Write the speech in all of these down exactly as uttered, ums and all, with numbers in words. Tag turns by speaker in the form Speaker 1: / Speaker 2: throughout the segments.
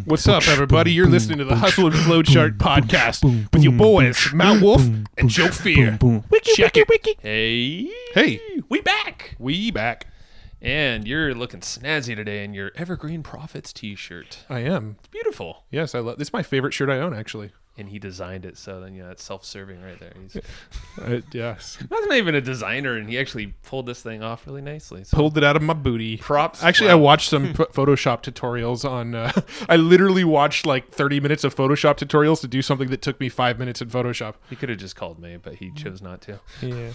Speaker 1: What's up, everybody? You're listening to the Hustle and Flowchart podcast with your boys, Matt Wolf and Joe Fear. Check it.
Speaker 2: Hey.
Speaker 1: Hey.
Speaker 2: We back.
Speaker 1: We back.
Speaker 2: And you're looking snazzy today in your Evergreen Profits t-shirt.
Speaker 1: I am.
Speaker 2: It's beautiful.
Speaker 1: Yes, I love. This is my favorite shirt I own, actually.
Speaker 2: And he designed it, so then, yeah, it's self-serving right there. He's
Speaker 1: Uh, yes.
Speaker 2: not even a designer, and he actually pulled this thing off really nicely. So
Speaker 1: Pulled it out of my booty.
Speaker 2: props.
Speaker 1: Actually,
Speaker 2: Wow.
Speaker 1: I watched some ph- Photoshop tutorials on. Uh, I literally watched like thirty minutes of Photoshop tutorials to do something that took me five minutes in Photoshop.
Speaker 2: He could have just called me, but he chose not to.
Speaker 1: Yeah.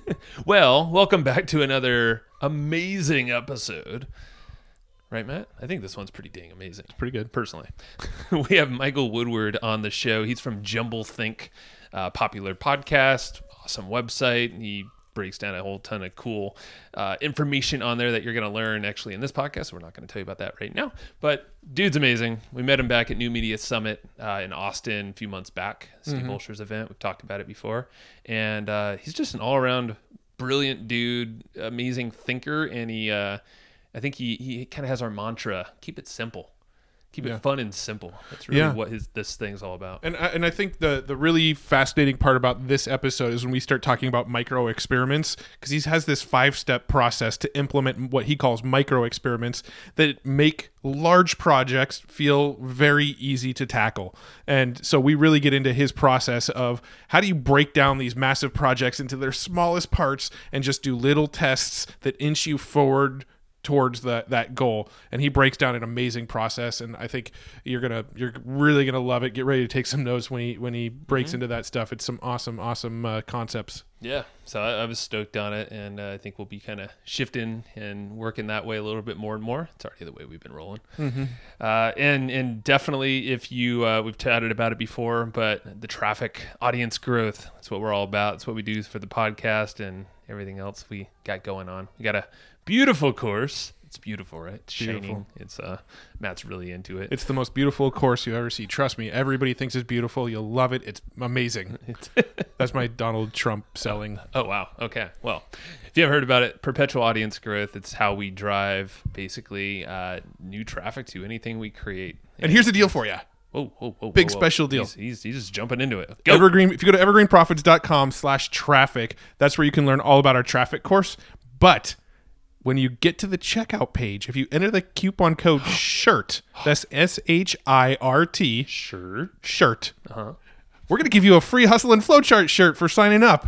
Speaker 2: Well, welcome back to another amazing episode. Right, Matt? I think this one's pretty dang amazing.
Speaker 1: Pretty good.
Speaker 2: Personally. We have Michael Woodward on the show. He's from Jumble Think, uh, popular podcast, awesome website. He breaks down a whole ton of cool uh, information on there that you're going to learn actually in this podcast. We're not going to tell you about that right now, but dude's amazing. We met him back at New Media Summit uh, in Austin a few months back, Steve
Speaker 1: Mm-hmm.
Speaker 2: Olsher's event. We've talked about it before. And uh, he's just an all-around brilliant dude, amazing thinker, and he... Uh, I think he, he kind of has our mantra: keep it simple, keep
Speaker 1: Yeah.
Speaker 2: it fun and simple. That's really
Speaker 1: Yeah.
Speaker 2: what his this thing's all about.
Speaker 1: And I, and I think the the really fascinating part about this episode is when we start talking about micro experiments, because he has this five step process to implement what he calls micro experiments that make large projects feel very easy to tackle. And so we really get into his process of how do you break down these massive projects into their smallest parts and just do little tests that inch you forward towards that that goal. And he breaks down an amazing process, and I think you're gonna you're really gonna love it. Get ready to take some notes when he when he breaks
Speaker 2: Mm-hmm.
Speaker 1: into that stuff. It's some awesome awesome uh, concepts.
Speaker 2: Yeah, so I, I was stoked on it, and uh, I think we'll be kind of shifting and working that way a little bit more and more. It's already the way we've been rolling.
Speaker 1: Mm-hmm.
Speaker 2: Uh, and and definitely, if you uh, we've chatted about it before, but the traffic audience growth, that's what we're all about. It's what we do for the podcast and everything else we got going on. We got a beautiful course. It's beautiful, right? It's
Speaker 1: Beautiful.
Speaker 2: shining. It's uh, Matt's really into it.
Speaker 1: It's the most beautiful course you ever see. Trust me, everybody thinks it's beautiful. You'll love it. It's amazing. That's my Donald Trump selling.
Speaker 2: Oh, wow. Okay. Well, if you haven't heard about it, perpetual audience growth, it's how we drive basically uh, new traffic to anything we create.
Speaker 1: And here's the deal for you.
Speaker 2: Whoa, whoa, whoa.
Speaker 1: Big
Speaker 2: whoa, whoa.
Speaker 1: special deal.
Speaker 2: He's, he's, he's just jumping into it. Go.
Speaker 1: Evergreen. If you go to evergreenprofits.com slash traffic, that's where you can learn all about our traffic course. But when you get to the checkout page, if you enter the coupon code SHIRT, that's S H I R T,
Speaker 2: Sure.
Speaker 1: SHIRT,
Speaker 2: Uh-huh.
Speaker 1: we're going to give you a free Hustle and Flowchart shirt for signing up.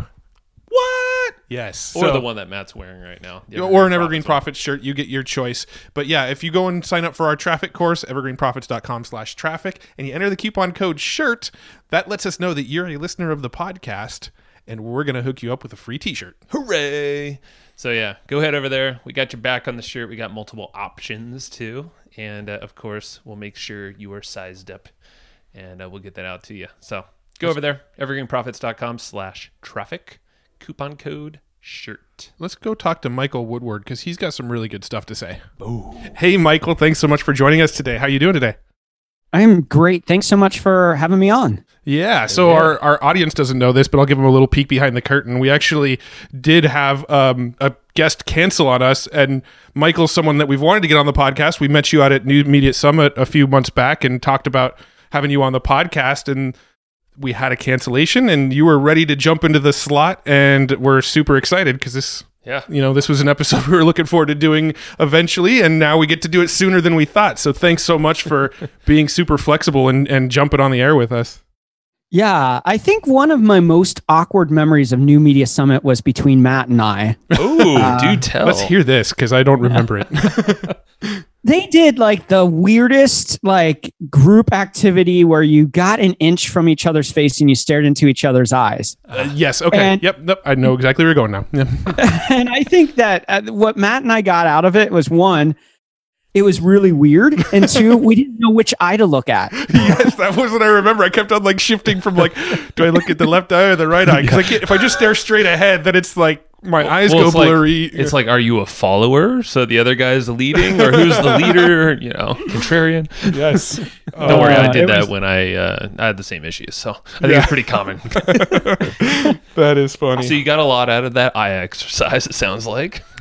Speaker 1: What? Yes.
Speaker 2: Or
Speaker 1: So-
Speaker 2: the one that Matt's wearing right now. The
Speaker 1: or an Evergreen
Speaker 2: Profits
Speaker 1: Profits shirt, you get your choice. But yeah, if you go and sign up for our traffic course, evergreenprofits.com slash traffic, and you enter the coupon code SHIRT, that lets us know that you're a listener of the podcast, and we're going to hook you up with a free t-shirt.
Speaker 2: Hooray! So yeah, go ahead over there. We got your back on the shirt. We got multiple options too, and uh, of course, we'll make sure you are sized up, and uh, we'll get that out to you. So go over there, evergreenprofits.com slash traffic, coupon code shirt.
Speaker 1: Let's go talk to Michael Woodward, because he's got some really good stuff to say. Hey, Michael, thanks so much for joining us today. How you doing today?
Speaker 3: I'm great. Thanks so much for having me on.
Speaker 1: Yeah, so
Speaker 2: Yeah.
Speaker 1: Our, our audience doesn't know this, but I'll give them a little peek behind the curtain. We actually did have um, a guest cancel on us, and Michael's someone that we've wanted to get on the podcast. We met you out at New Media Summit a few months back and talked about having you on the podcast, and we had a cancellation, and you were ready to jump into the slot, and we're super excited because this...
Speaker 2: Yeah.
Speaker 1: You know, this was an episode we were looking forward to doing eventually, and now we get to do it sooner than we thought. So thanks so much for being super flexible and, and jumping on the air with us.
Speaker 3: Yeah, I think one of my most awkward memories of New Media Summit was between Matt and I.
Speaker 2: Ooh,
Speaker 3: Uh,
Speaker 2: do tell.
Speaker 1: Let's hear this, because I don't remember it.
Speaker 3: They did like the weirdest like group activity where you got an inch from each other's face and you stared into each other's eyes.
Speaker 1: Uh, yes, okay.
Speaker 3: And-
Speaker 1: yep, yep, I know exactly where you're going now. Yep.
Speaker 3: And I think that uh, what Matt and I got out of it was one, it was really weird, and two, we didn't know which eye to look at.
Speaker 1: Yes, that was what I remember. I kept on like shifting from like, do I look at the left eye or the right eye? Because I can't, if I just stare straight ahead, then it's like my eyes
Speaker 2: Well,
Speaker 1: go
Speaker 2: it's like-
Speaker 1: blurry.
Speaker 2: It's like, are you a follower? So the other guy's leading, or who's the leader? You know, contrarian.
Speaker 1: yes.
Speaker 2: Don't worry, I
Speaker 3: Uh,
Speaker 2: did
Speaker 3: it
Speaker 2: that
Speaker 3: was-
Speaker 2: when I uh, I had the same issues, so I think
Speaker 1: Yeah.
Speaker 2: it's pretty common.
Speaker 1: That is funny.
Speaker 2: So you got a lot out of that eye exercise. It sounds like.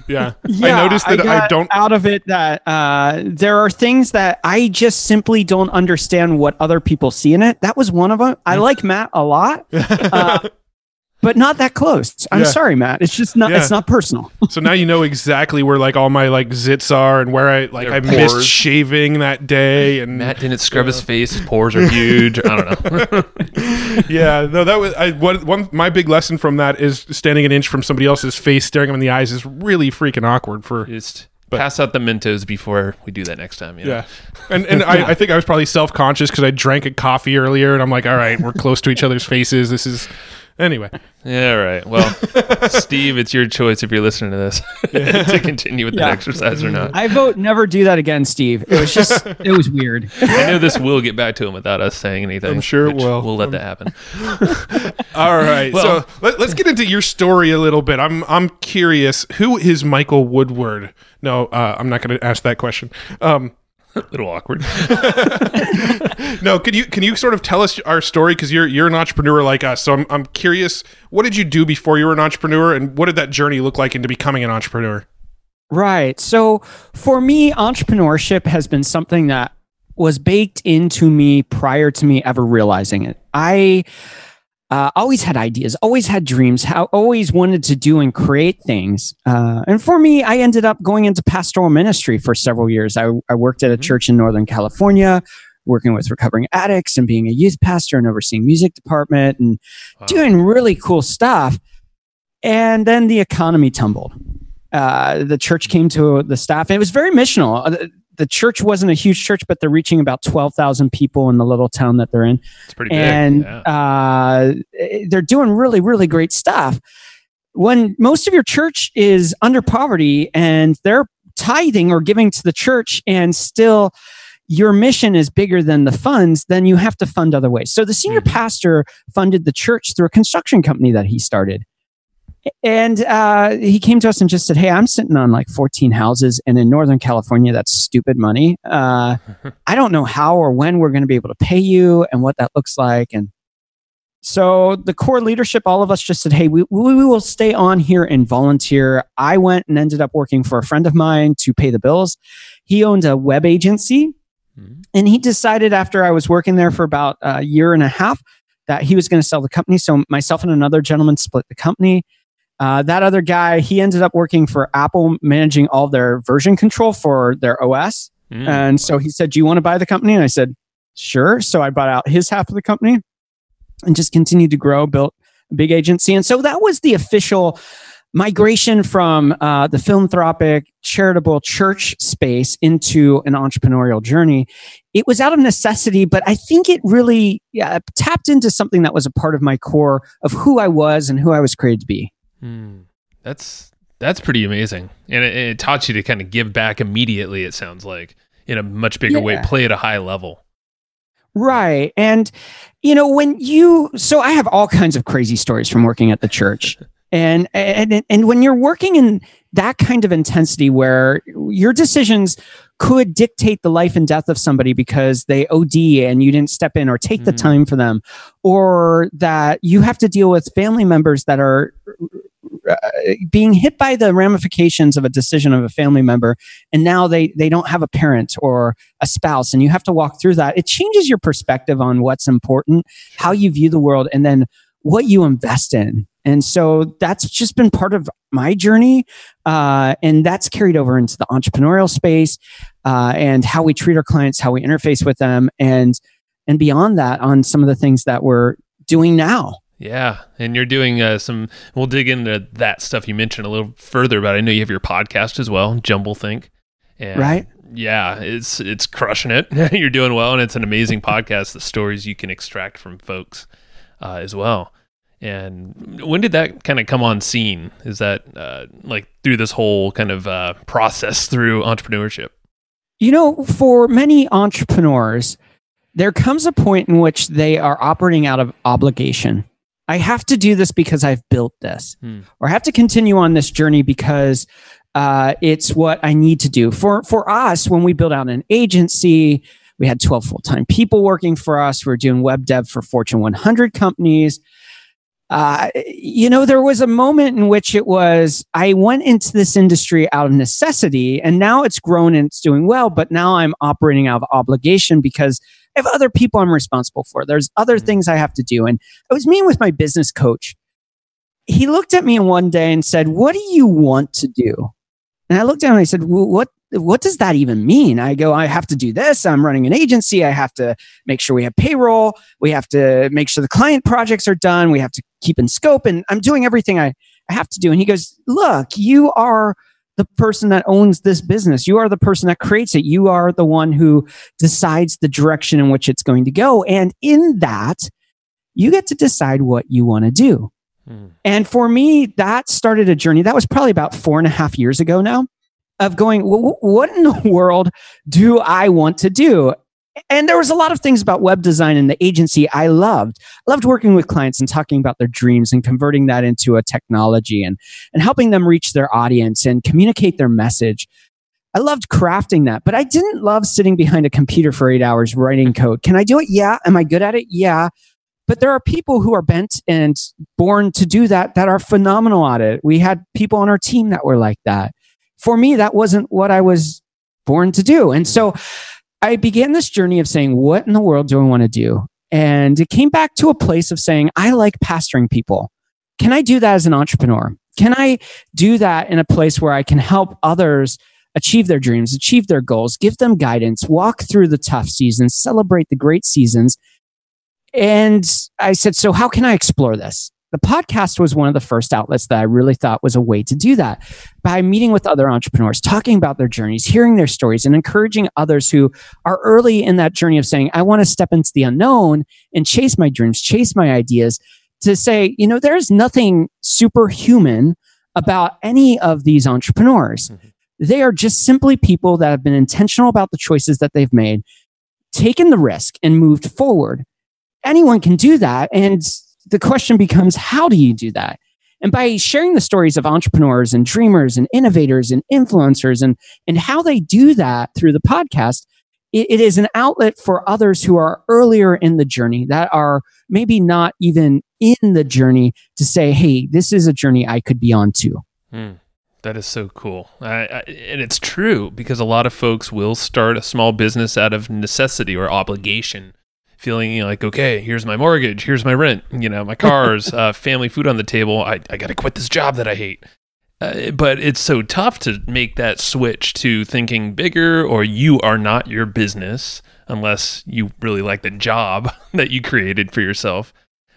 Speaker 1: Yeah.
Speaker 3: Yeah,
Speaker 1: I noticed that I,
Speaker 3: got
Speaker 1: don't.
Speaker 3: out of it that uh, there are things that I just simply don't understand what other people see in it. That was one of them. I like Matt a lot, uh, but not that close. I'm
Speaker 1: Yeah.
Speaker 3: sorry, Matt. It's just not.
Speaker 1: Yeah.
Speaker 3: It's not personal.
Speaker 1: So now you know exactly where like all my like zits are and where I like
Speaker 2: Their
Speaker 1: I missed
Speaker 2: pores.
Speaker 1: shaving that day and
Speaker 2: Matt didn't scrub his face. His pores are huge. I don't know.
Speaker 1: yeah, no, that was I what one my big lesson from that is standing an inch from somebody else's face, staring them in the eyes is really freaking awkward for
Speaker 2: Just
Speaker 1: But-
Speaker 2: pass out the Mentos before we do that next time. You know?
Speaker 1: yeah. And and I, I think I was probably self conscious because I drank a coffee earlier and I'm like, all right, we're close to each other's faces. This is anyway.
Speaker 2: Yeah, right. Well, Steve, it's your choice if you're listening to this to continue with
Speaker 3: Yeah.
Speaker 2: that exercise or not.
Speaker 3: I vote never do that again, Steve. It was just. It was weird.
Speaker 2: I know this will get back to him without us saying anything.
Speaker 1: I'm sure it
Speaker 2: which
Speaker 1: will.
Speaker 2: We'll let that happen.
Speaker 1: All right.
Speaker 2: Well-
Speaker 1: so let, let's get into your story a little bit. I'm I'm curious. Who is Michael Woodward? No, uh, I'm not going to ask that question. Um,
Speaker 2: A little awkward.
Speaker 1: no, can you can you sort of tell us our story because you're you're an entrepreneur like us. So I'm I'm curious. What did you do before you were an entrepreneur, and what did that journey look like into becoming an entrepreneur?
Speaker 3: Right. So for me, entrepreneurship has been something that was baked into me prior to me ever realizing it. I uh, always had ideas, always had dreams, how, always wanted to do and create things. Uh, and for me, I ended up going into pastoral ministry for several years. I, I worked at a church in Northern California, working with recovering addicts and being a youth pastor and overseeing music department and
Speaker 2: Wow.
Speaker 3: doing really cool stuff. And then the economy tumbled. Uh, the church came to the staff, and it was very missional. Uh, the, the church wasn't a huge church, but they're reaching about twelve thousand people in the little town that they're in.
Speaker 2: It's pretty big.
Speaker 3: And
Speaker 2: yeah.
Speaker 3: uh, they're doing really, really great stuff. When most of your church is under poverty and they're tithing or giving to the church, and still your mission is bigger than the funds, then you have to fund other ways. So the senior
Speaker 2: Mhm.
Speaker 3: pastor funded the church through a construction company that he started. And uh, he came to us and just said, hey, I'm sitting on like fourteen houses. And in Northern California, that's stupid money. Uh, I don't know how or when we're going to be able to pay you and what that looks like. And so the core leadership, all of us just said, hey, we, we will stay on here and volunteer. I went and ended up working for a friend of mine to pay the bills. He owned a web agency.
Speaker 2: Mhm.
Speaker 3: And he decided after I was working there for about a year and a half that he was going to sell the company. So myself and another gentleman split the company. Uh, that other guy, he ended up working for Apple, managing all their version control for their O S.
Speaker 2: Mm.
Speaker 3: And so he said, do you want to buy the company? And I said, sure. So I bought out his half of the company and just continued to grow, built a big agency. And so that was the official migration from uh, the philanthropic, charitable church space into an entrepreneurial journey. It was out of necessity, but I think it really yeah, tapped into something that was a part of my core of who I was and who I was created to be.
Speaker 2: Mm. That's that's pretty amazing, and it, it taught you to kind of give back immediately. It sounds like in a much bigger way,
Speaker 3: Yeah.
Speaker 2: play at a high level.
Speaker 3: Right. And, you know, when you, so I have all kinds of crazy stories from working at the church. And, and, and when you're working in that kind of intensity where your decisions could dictate the life and death of somebody because they O D and you didn't step in or take the
Speaker 2: Mhm.
Speaker 3: time for them, or that you have to deal with family members that are uh, being hit by the ramifications of a decision of a family member, and now they they don't have a parent or a spouse, and you have to walk through that. It changes your perspective on what's important, how you view the world, and then what you invest in. And so that's just been part of my journey, uh, and that's carried over into the entrepreneurial space, uh, and how we treat our clients, how we interface with them, and and beyond that on some of the things that we're doing now.
Speaker 2: Yeah, and you're doing uh, some. We'll dig into that stuff you mentioned a little further, but I know you have your podcast as well, Jumble Think. And
Speaker 3: Right.
Speaker 2: Yeah, it's it's crushing it. You're doing well, and it's an amazing podcast. The stories you can extract from folks uh, as well. And when did that kind of come on scene? Is that uh, like through this whole kind of uh, process through entrepreneurship?
Speaker 3: You know, for many entrepreneurs, there comes a point in which they are operating out of obligation. I have to do this because I've built this,
Speaker 2: Hmm.
Speaker 3: or I have to continue on this journey because uh, it's what I need to do. For for us, when we built out an agency, we had twelve full-time people working for us. We were doing web dev for Fortune one hundred companies. Uh, you know, there was a moment in which it was, I went into this industry out of necessity, and now it's grown and it's doing well, but now I'm operating out of obligation because I have other people I'm responsible for. There's other mm-hmm. things I have to do. And I was meeting with my business coach. He looked at me one day and said, "What do you want to do?" And I looked at him and I said, well, what, what does that even mean? I go, I have to do this. I'm running an agency. I have to make sure we have payroll. We have to make sure the client projects are done. We have to keep in scope. And I'm doing everything I, I have to do. And he goes, look, you are the person that owns this business. You are the person that creates it. You are the one who decides the direction in which it's going to go. And in that, you get to decide what you want to do. Hmm. And for me, that started a journey. That was probably about four and a half years ago now, of going, well, what in the world do I want to do? And there was a lot of things about web design and the agency I loved. I loved working with clients and talking about their dreams and converting that into a technology and, and helping them reach their audience and communicate their message. I loved crafting that, but I didn't love sitting behind a computer for eight hours writing code. Can I do it? Yeah. Am I good at it? Yeah. But there are people who are bent and born to do that, that are phenomenal at it. We had people on our team that were like that. For me, that wasn't what I was born to do. And so I began this journey of saying, what in the world do I want to do? And it came back to a place of saying, I like pastoring people. Can I do that as an entrepreneur? Can I do that in a place where I can help others achieve their dreams, achieve their goals, give them guidance, walk through the tough seasons, celebrate the great seasons? And I said, so how can I explore this? The podcast was one of the first outlets that I really thought was a way to do that. By meeting with other entrepreneurs, talking about their journeys, hearing their stories, and encouraging others who are early in that journey of saying, I want to step into the unknown and chase my dreams, chase my ideas, to say, you know, there's nothing superhuman about any of these entrepreneurs. Mm-hmm. They are just simply people that have been intentional about the choices that they've made, taken the risk, and moved forward. Anyone can do that. And the question becomes, how do you do that? And by sharing the stories of entrepreneurs and dreamers and innovators and influencers and, and how they do that through the podcast, it, it is an outlet for others who are earlier in the journey, that are maybe not even in the journey, to say, hey, this is a journey I could be on too.
Speaker 2: Mm, that is so cool. I, I, and it's true, because a lot of folks will start a small business out of necessity or obligation. Feeling, you know, like, okay, here's my mortgage, here's my rent, you know, my cars, uh, family food on the table. I, I got to quit this job that I hate. Uh, but it's so tough to make that switch to thinking bigger, or you are not your business unless you really like the job that you created for yourself.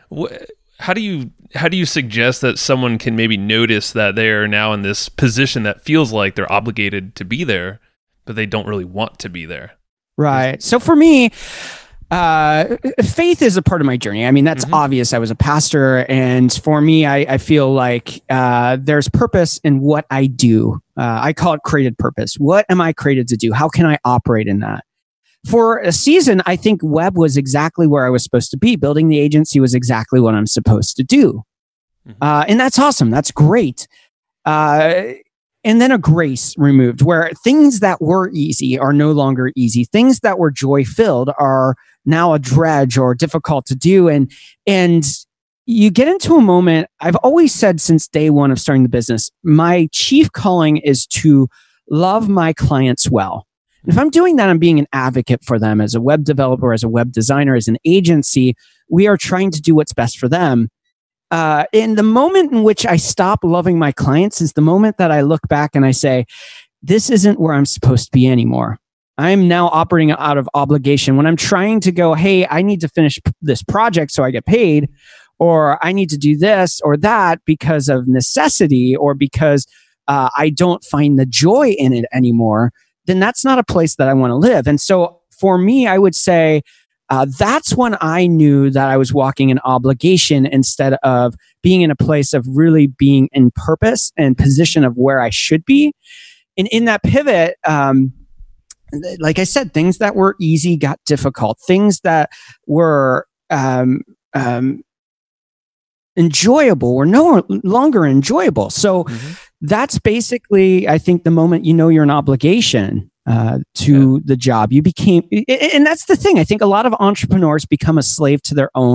Speaker 2: How do you how do you suggest that someone can maybe notice that they are now in this position that feels like they're obligated to be there, but they don't really want to be there?
Speaker 3: Right. So for me, Uh, faith is a part of my journey. I mean, that's mm-hmm. obvious. I was a pastor, and for me, I, I feel like uh, there's purpose in what I do. Uh, I call it created purpose. What am I created to do? How can I operate in that? For a season, I think web was exactly where I was supposed to be. Building the agency was exactly what I'm supposed to do. Mm-hmm. Uh, and that's awesome. That's great. Uh, And then a grace removed, where things that were easy are no longer easy. Things that were joy-filled are now a dredge or difficult to do. And, and you get into a moment, I've always said since day one of starting the business, my chief calling is to love my clients well. And if I'm doing that, I'm being an advocate for them as a web developer, as a web designer, as an agency. We are trying to do what's best for them. Uh, and the moment in which I stop loving my clients is the moment that I look back and I say, this isn't where I'm supposed to be anymore. I'm now operating out of obligation. When I'm trying to go, hey, I need to finish p- this project so I get paid, or I need to do this or that because of necessity, or because uh, I don't find the joy in it anymore, then that's not a place that I want to live. And so for me, I would say, Uh, that's when I knew that I was walking in obligation instead of being in a place of really being in purpose and position of where I should be. And in that pivot, um, like I said, things that were easy got difficult. Things that were um, um, enjoyable were no longer enjoyable. So mm-hmm. that's basically, I think, the moment you know you're in obligation Uh, to yeah. the job. You became, and that's the thing. I think a lot of entrepreneurs become a slave to their own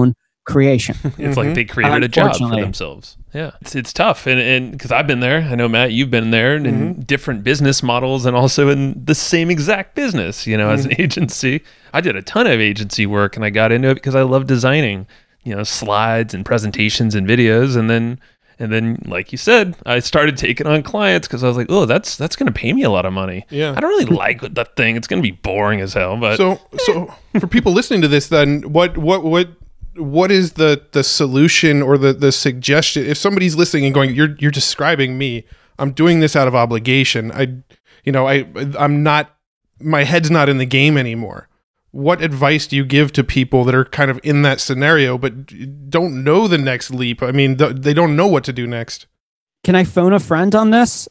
Speaker 3: creation.
Speaker 2: It's like they created a job for
Speaker 3: Unfortunately.
Speaker 2: themselves. Yeah, it's it's tough, and and because I've been there, I know Matt, you've been there, and in different business models, and also in the same exact business. You know, as an agency, I did a ton of agency work, and I got into it because I love designing, you know, slides and presentations and videos, and then and then, like you said, I started taking on clients because I was like, oh, that's that's going to pay me a lot of money.
Speaker 1: Yeah.
Speaker 2: I don't really like that thing. It's going to be boring as hell. But
Speaker 1: So, so for people listening to this, then what, what, what, what is the, the solution or the, the suggestion? If somebody's listening and going, you're, you're describing me, I'm doing this out of obligation. I, you know, I, I'm not, my head's not in the game anymore. What advice do you give to people that are kind of in that scenario, but don't know the next leap? I mean, th- they don't know what to do next.
Speaker 3: Can I phone a friend on this?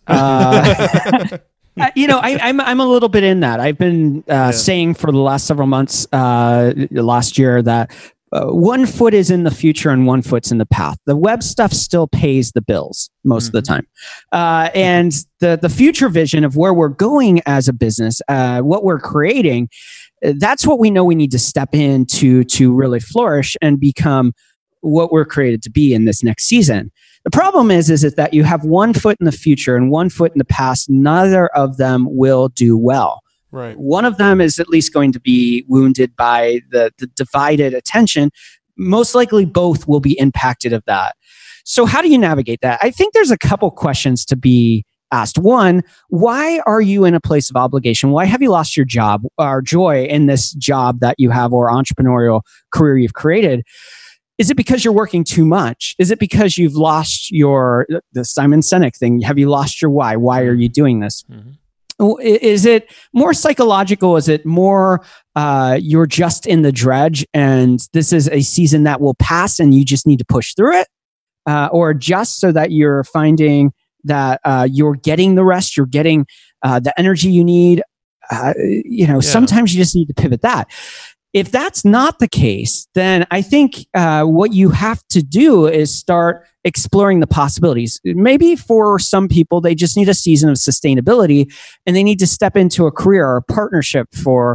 Speaker 3: Uh, you know, I, I'm I'm a little bit in that. I've been uh, saying for the last several months, uh, last year, that uh, one foot is in the future and one foot's in the past. The web stuff still pays the bills most mm-hmm. of the time, uh, and the the future vision of where we're going as a business, uh, what we're creating. That's what we know we need to step into to really flourish and become what we're created to be in this next season. The problem is, is that you have one foot in the future and one foot in the past. Neither of them will do well.
Speaker 1: Right.
Speaker 3: One of them is at least going to be wounded by the, the divided attention. Most likely both will be impacted of that. So how do you navigate that? I think there's a couple questions to be asked. One, why are you in a place of obligation? Why have you lost your job or joy in this job that you have or entrepreneurial career you've created? Is it because you're working too much? Is it because you've lost your, the Simon Sinek thing? Have you lost your why? Why are you doing this? Mm-hmm. Is it more psychological? Is it more uh, you're just in the dredge and this is a season that will pass and you just need to push through it? Uh, or adjust so that you're finding that uh, you're getting the rest, you're getting uh, the energy you need. Uh, you know, yeah. Sometimes you just need to pivot that. If that's not the case, then I think uh, what you have to do is start exploring the possibilities. Maybe for some people, they just need a season of sustainability and they need to step into a career or a partnership for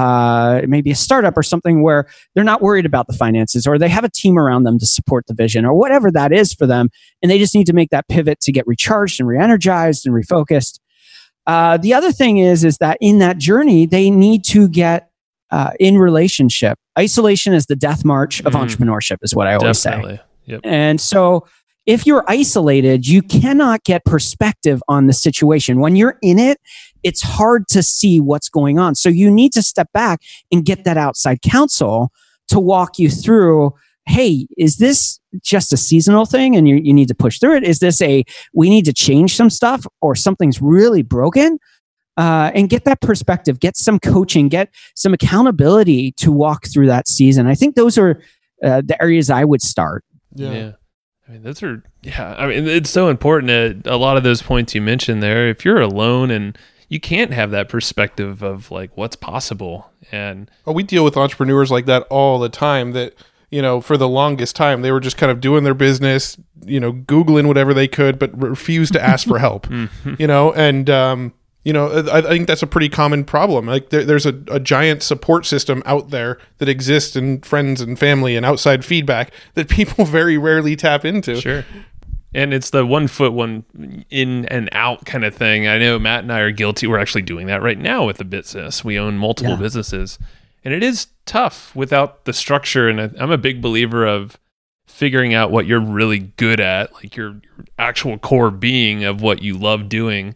Speaker 3: uh, maybe a startup or something where they're not worried about the finances, or they have a team around them to support the vision, or whatever that is for them. And they just need to make that pivot to get recharged and re-energized and refocused. Uh, the other thing is, is that in that journey, they need to get uh, in relationship. Isolation is the death march of mm. entrepreneurship, is what I always
Speaker 2: Definitely.
Speaker 3: say.
Speaker 2: Yep.
Speaker 3: And so if you're isolated, you cannot get perspective on the situation. When you're in it, it's hard to see what's going on. So you need to step back and get that outside counsel to walk you through, hey, is this just a seasonal thing and you, you need to push through it? Is this a, we need to change some stuff, or something's really broken? Uh, and get that perspective, get some coaching, get some accountability to walk through that season. I think those are uh, the areas I would start.
Speaker 2: Yeah. yeah. I mean, those are, yeah, I mean, it's so important. At a lot of those points you mentioned there, if you're alone and you can't have that perspective of like what's possible. And
Speaker 1: oh, we deal with entrepreneurs like that all the time that, you know, for the longest time, they were just kind of doing their business, you know, Googling whatever they could, but refused to ask for help, you know, and, um, you know, I, I think that's a pretty common problem. Like there, there's a, a giant support system out there that exists in friends and family and outside feedback that people very rarely tap into.
Speaker 2: Sure. And it's the one foot, one in and out kind of thing. I know Matt and I are guilty. We're actually doing that right now with the business. We own multiple yeah. businesses. And it is tough without the structure. And I'm a big believer of figuring out what you're really good at, like your, your actual core being of what you love doing.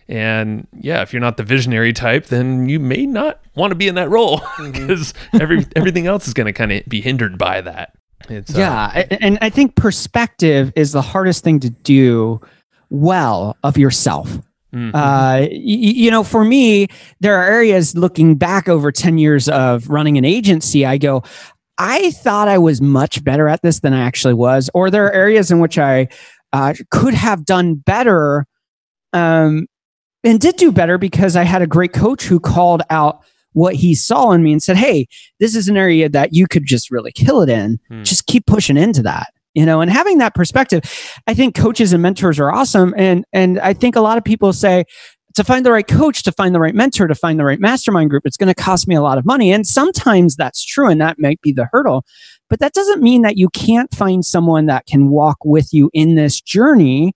Speaker 2: And yeah, if you're not the visionary type, then you may not want to be in that role because mm-hmm. every everything else is going to kind of be hindered by that. It's,
Speaker 3: yeah,
Speaker 2: uh,
Speaker 3: and I think perspective is the hardest thing to do well of yourself. Mm-hmm. Uh, y- you know, for me, there are areas looking back over ten years of running an agency, I go, I thought I was much better at this than I actually was. Or there are areas in which I uh, could have done better um, and did do better because I had a great coach who called out what he saw in me and said, hey, this is an area that you could just really kill it in. Hmm. Just keep pushing into that, you know, and having that perspective. I think coaches and mentors are awesome. And, and I think a lot of people say, to find the right coach, to find the right mentor, to find the right mastermind group, it's going to cost me a lot of money. And sometimes that's true, and that might be the hurdle. But that doesn't mean that you can't find someone that can walk with you in this journey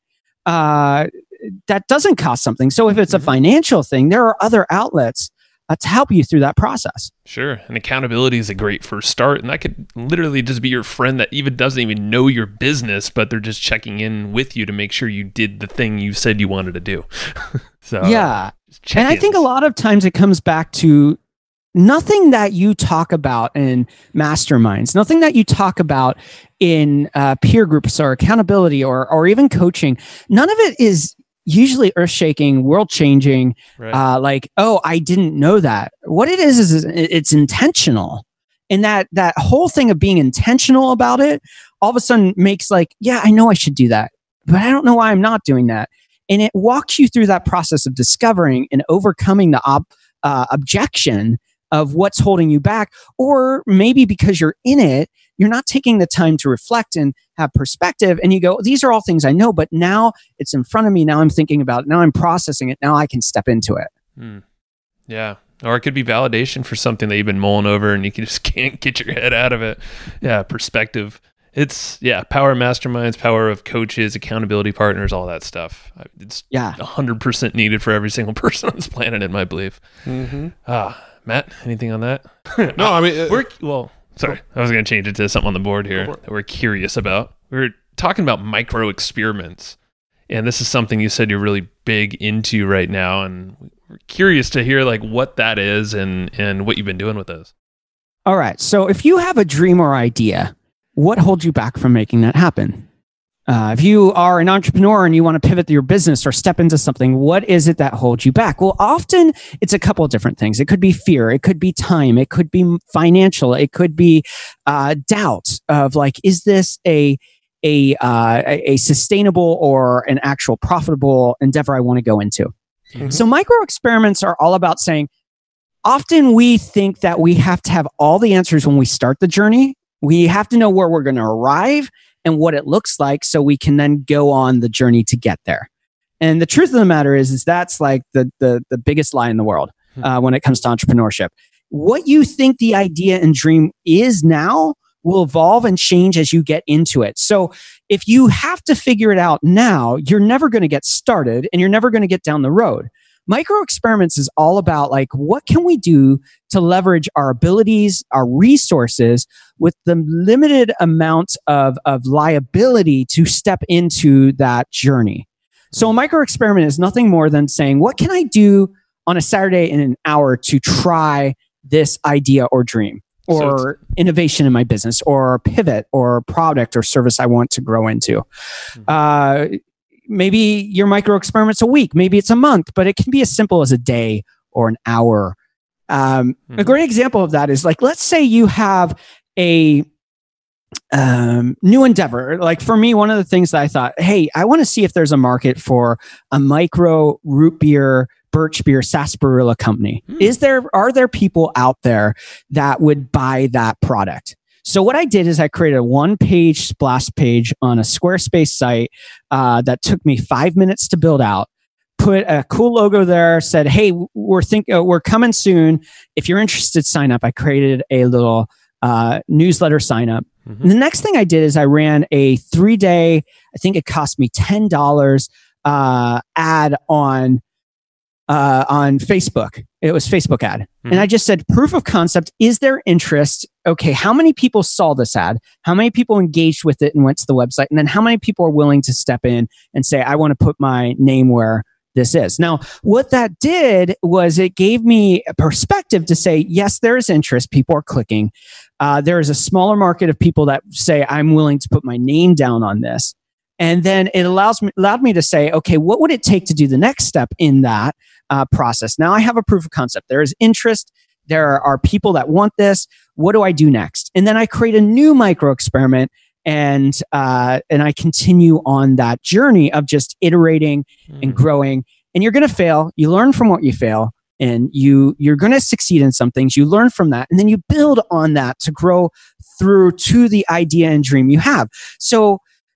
Speaker 3: uh, that doesn't cost something. So if it's a financial thing, there are other outlets uh, to help you through that process.
Speaker 2: Sure. And accountability is a great first start. And that could literally just be your friend that even doesn't even know your business, but they're just checking in with you to make sure you did the thing you said you wanted to do. So
Speaker 3: yeah. And I think a lot of times it comes back to nothing that you talk about in masterminds, nothing that you talk about in uh, peer groups or accountability or or even coaching. None of it is usually earth-shaking, world-changing. Right. Uh, like, oh, I didn't know that. What it is is it's intentional, and that that whole thing of being intentional about it, all of a sudden makes like, yeah, I know I should do that, but I don't know why I'm not doing that. And it walks you through that process of discovering and overcoming the ob- uh, objection of what's holding you back. Or maybe because you're in it, you're not taking the time to reflect and have perspective. And you go, these are all things I know, but now it's in front of me. Now I'm thinking about it. Now I'm processing it. Now I can step into it.
Speaker 2: Mm. Yeah. Or it could be validation for something that you've been mulling over and you just can't get your head out of it. Yeah. Perspective. It's, yeah, power of masterminds, power of coaches, accountability partners, all that stuff. It's yeah. one hundred percent needed for every single person on this planet, in my belief. Mm-hmm. Ah, Matt, anything on that?
Speaker 1: No, I mean... Uh,
Speaker 2: we're, well, sorry. I was going to change it to something on the board here that we're curious about. We're talking about micro experiments, and this is something you said you're really big into right now, and we're curious to hear like what that is and, and what you've been doing with those.
Speaker 3: All right. So if you have a dream or idea, what holds you back from making that happen? Uh, if you are an entrepreneur and you want to pivot your business or step into something, what is it that holds you back? Well, often it's a couple of different things. It could be fear. It could be time. It could be financial. It could be uh, doubt of like, is this a a uh, a sustainable or an actual profitable endeavor I want to go into? Mm-hmm. So micro experiments are all about saying, often we think that we have to have all the answers when we start the journey. We have to know where we're going to arrive and what it looks like so we can then go on the journey to get there. And the truth of the matter is, is that's like the the, the biggest lie in the world uh, when it comes to entrepreneurship. What you think the idea and dream is now will evolve and change as you get into it. So if you have to figure it out now, you're never going to get started and you're never going to get down the road. Micro experiments is all about like, what can we do to leverage our abilities, our resources with the limited amount of, of liability to step into that journey. So a micro experiment is nothing more than saying, what can I do on a Saturday in an hour to try this idea or dream or so innovation in my business or pivot or product or service I want to grow into? Mm-hmm. Uh, Maybe your micro experiments a week, maybe it's a month, but it can be as simple as a day or an hour. Um, mm-hmm. A great example of that is like, let's say you have a um, new endeavor. Like for me, one of the things that I thought, hey, I want to see if there's a market for a micro root beer, birch beer, sarsaparilla company. Mm. Is there, are there people out there that would buy that product? So what I did is I created a one-page splash page on a Squarespace site uh, that took me five minutes to build out. Put a cool logo there. Said, "Hey, we're think uh, we're coming soon. If you're interested, sign up." I created a little uh, newsletter sign up. Mm-hmm. And the next thing I did is I ran a three-day. I think it cost me ten dollars uh, ad on. Uh, on Facebook. It was Facebook ad. Mm-hmm. And I just said, proof of concept, is there interest? Okay, how many people saw this ad? How many people engaged with it and went to the website? And then how many people are willing to step in and say, I want to put my name where this is? Now, what that did was it gave me a perspective to say, yes, there is interest. People are clicking. Uh, there is a smaller market of people that say, I'm willing to put my name down on this. And then it allows me, allowed me to say, okay, what would it take to do the next step in that uh, process? Now I have a proof of concept. There is interest. There are people that want this. What do I do next? And then I create a new micro experiment, and uh, and I continue on that journey of just iterating mm. and growing. And you're going to fail. You learn from what you fail, and you you're going to succeed in some things. You learn from that, and then you build on that to grow through to the idea and dream you have. So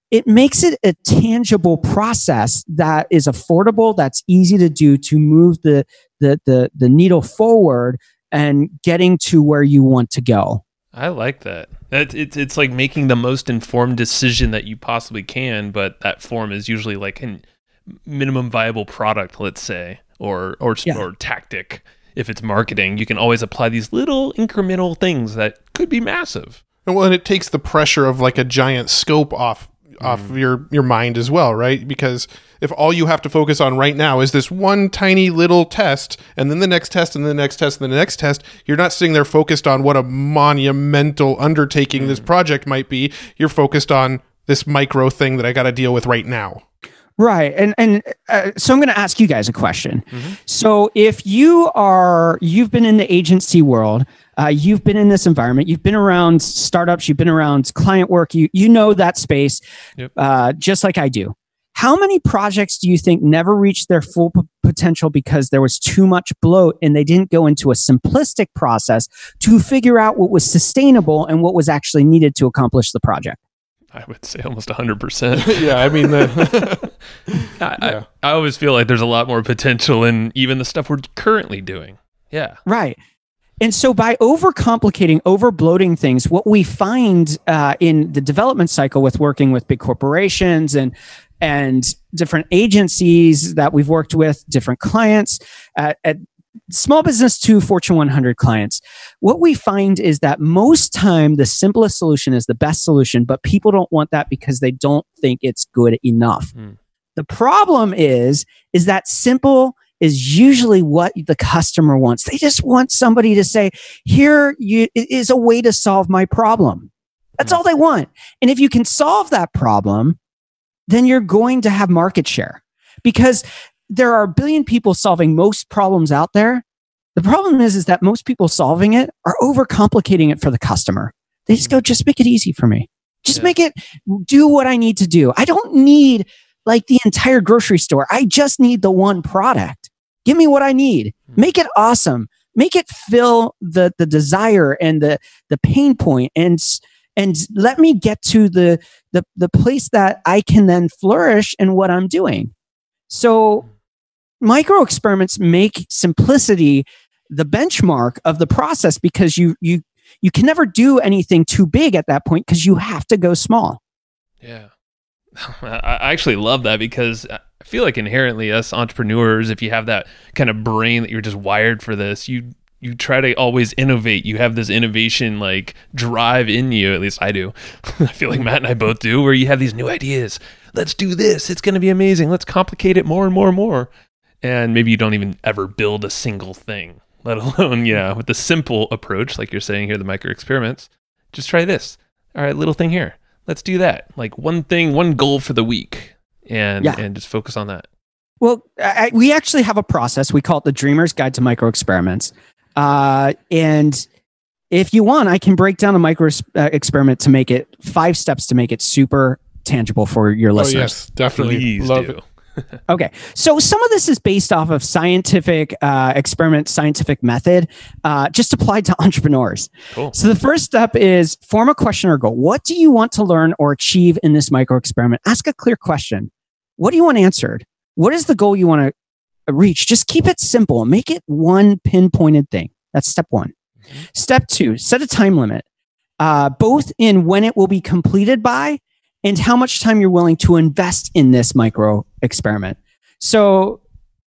Speaker 3: it makes it a tangible process that is affordable, that's easy to do to move the, the, the, the needle forward and getting to where you want to go.
Speaker 2: I like that. That it's it's like making the most informed decision that you possibly can, but that form is usually like a minimum viable product, let's say, or or yeah. or tactic. If it's marketing, you can always apply these little incremental things that could be massive.
Speaker 1: Well, and it takes the pressure of like a giant scope off off mm. your your mind as well, right? Because if all you have to focus on right now is this one tiny little test, and then the next test, and the next test, and the next test, you're not sitting there focused on what a monumental undertaking mm. this project might be. You're focused on this micro thing that I got to deal with right now.
Speaker 3: Right. And and uh, so I'm going to ask you guys a question. Mm-hmm. So if you are, you've been in the agency world, uh, you've been in this environment, you've been around startups, you've been around client work, you you know that space, yep. uh, just like I do. How many projects do you think never reached their full p- potential because there was too much bloat and they didn't go into a simplistic process to figure out what was sustainable and what was actually needed to accomplish the project?
Speaker 2: I would say almost one hundred percent.
Speaker 1: Yeah, I mean, the
Speaker 2: I, yeah. I, I always feel like there's a lot more potential in even the stuff we're currently doing. Yeah.
Speaker 3: Right. And so by overcomplicating, over-bloating things, what we find uh, in the development cycle with working with big corporations and and different agencies that we've worked with, different clients, at, at small business to Fortune one hundred clients, what we find is that most time the simplest solution is the best solution, but people don't want that because they don't think it's good enough. Mm. The problem is, is that simple is usually what the customer wants. They just want somebody to say, here you, is a way to solve my problem. That's mm. all they want. And if you can solve that problem, then you're going to have market share, because there are a billion people solving most problems out there. The problem is, is that most people solving it are overcomplicating it for the customer. They just go, just make it easy for me. Just yeah. make it do what I need to do. I don't need like the entire grocery store. I just need the one product. Give me what I need. Make it awesome. Make it fill the, the desire and the, the pain point, and and let me get to the, the, the place that I can then flourish in what I'm doing. So micro experiments make simplicity the benchmark of the process, because you you you can never do anything too big at that point because you have to go small.
Speaker 2: Yeah. I actually love that, because I feel like inherently us entrepreneurs, if you have that kind of brain that you're just wired for this, you you try to always innovate. You have this innovation like drive in you. At least I do. I feel like Matt and I both do, where you have these new ideas. Let's do this. It's going to be amazing. Let's complicate it more and more and more. And maybe you don't even ever build a single thing, let alone, yeah, with the simple approach, like you're saying here, the micro experiments. Just try this. All right, little thing here. Let's do that. Like one thing, one goal for the week, and yeah. and just focus on that.
Speaker 3: Well, I, we actually have a process. We call it the Dreamer's Guide to Micro Experiments. Uh, and if you want, I can break down a micro uh, experiment to make it five steps to make it super tangible for your listeners.
Speaker 1: Oh, yes, definitely.
Speaker 2: Please
Speaker 1: Love
Speaker 2: do.
Speaker 1: it.
Speaker 3: Okay. So some of this is based off of scientific uh, experiment, scientific method, uh, just applied to entrepreneurs.
Speaker 2: Cool.
Speaker 3: So the first step is form a question or goal. What do you want to learn or achieve in this micro experiment? Ask a clear question. What do you want answered? What is the goal you want to reach? Just keep it simple. Make it one pinpointed thing. That's step one. Mm-hmm. Step two, set a time limit, uh, both in when it will be completed by and how much time you're willing to invest in this micro experiment. So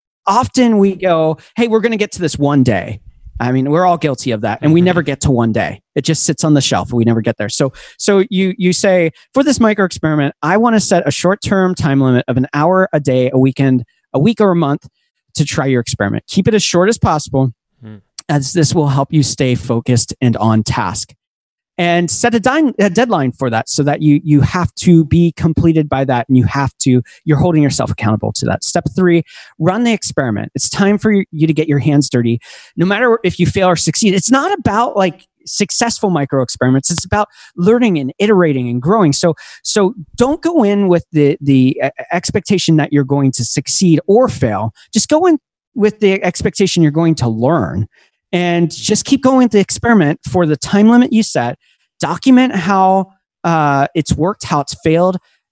Speaker 3: often we go, hey, we're going to get to this one day. I mean, we're all guilty of that. And we never get to one day. It just sits on the shelf. We never get there. So so you you say, for this micro experiment, I want to set a short-term time limit of an hour a day, a weekend, a week or a month to try your experiment. Keep it as short as possible, mm. as this will help you stay focused and on task. And set a, di- a deadline for that, so that you you have to be completed by that, and you have to, you're holding yourself accountable to that. Step three, run the experiment. It's time for you to get your hands dirty. No matter if you fail or succeed, it's not about like successful micro experiments. It's about learning and iterating and growing. So so don't go in with the the expectation that you're going to succeed or fail. Just go in with the expectation you're going to learn. And just keep going with the experiment for the time limit you set. Document how uh, it's worked, how it's failed,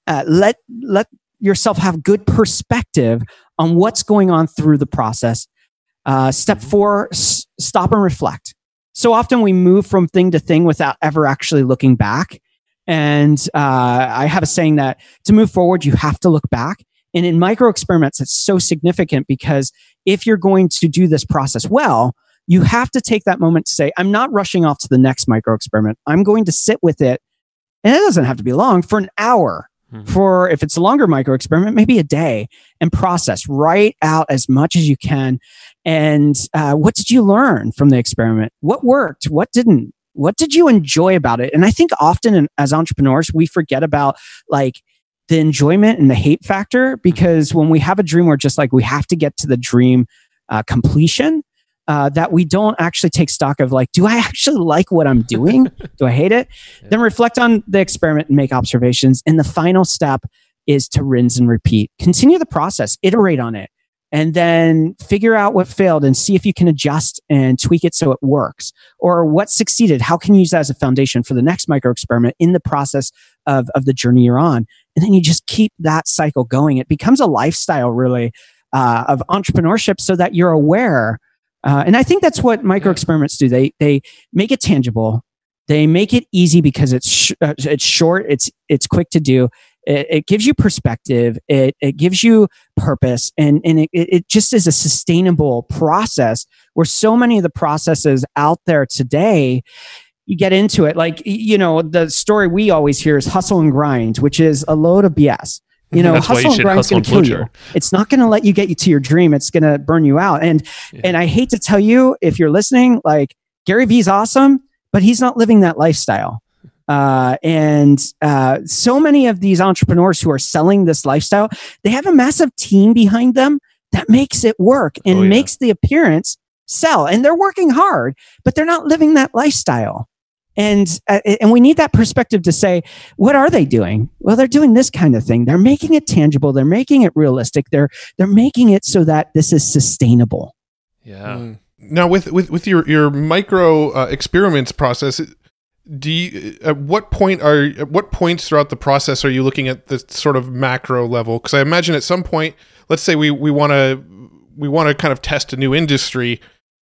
Speaker 3: Uh, let let yourself have good perspective on what's going on through the process. Uh, step four, s- stop and reflect. So often we move from thing to thing without ever actually looking back. And uh, I have a saying that to move forward, you have to look back. And in micro experiments, it's so significant because if you're going to do this process well, you have to take that moment to say, I'm not rushing off to the next micro experiment. I'm going to sit with it. And it doesn't have to be long, for an hour. Mm-hmm. For if it's a longer micro experiment, maybe a day, and process, write out as much as you can. And uh, what did you learn from the experiment? What worked? What didn't? What did you enjoy about it? And I think often in, as entrepreneurs, we forget about like the enjoyment and the hate factor, because when we have a dream, we're just like, we have to get to the dream uh, completion. Uh, that we don't actually take stock of like, do I actually like what I'm doing? Do I hate it? Yeah. Then reflect on the experiment and make observations. And the final step is to rinse and repeat. Continue the process, iterate on it, and then figure out what failed and see if you can adjust and tweak it so it works. Or what succeeded, how can you use that as a foundation for the next micro experiment in the process of, of the journey you're on? And then you just keep that cycle going. It becomes a lifestyle really uh, of entrepreneurship so that you're aware. Uh, and I think that's what micro experiments do. They they make it tangible. They make it easy because it's sh- uh, it's short. It's it's quick to do. It, it gives you perspective. It it gives you purpose, and and it, it just is a sustainable process. Where so many of the processes out there today, you get into it. Like, you know, the story we always hear is hustle and grind, which is a load of B S. You know,
Speaker 2: That's
Speaker 3: hustle
Speaker 2: you
Speaker 3: and grind is going to kill you. It's not going to let you get you to your dream. It's going to burn you out. And yeah. and I hate to tell you, if you're listening, like Gary Vee's awesome, but he's not living that lifestyle. Uh, and uh, so many of these entrepreneurs who are selling this lifestyle, they have a massive team behind them that makes it work and oh, yeah. makes the appearance sell. And they're working hard, but they're not living that lifestyle. And uh, and we need that perspective to say, what are they doing? Well, they're doing this kind of thing. They're making it tangible. They're making it realistic. They're they're making it so that this is sustainable.
Speaker 2: Yeah.
Speaker 1: Mm. Now, with, with, with your your micro uh, experiments process, do you at what point are at what points throughout the process are you looking at the sort of macro level? Because I imagine at some point, let's say we we want to we want to kind of test a new industry.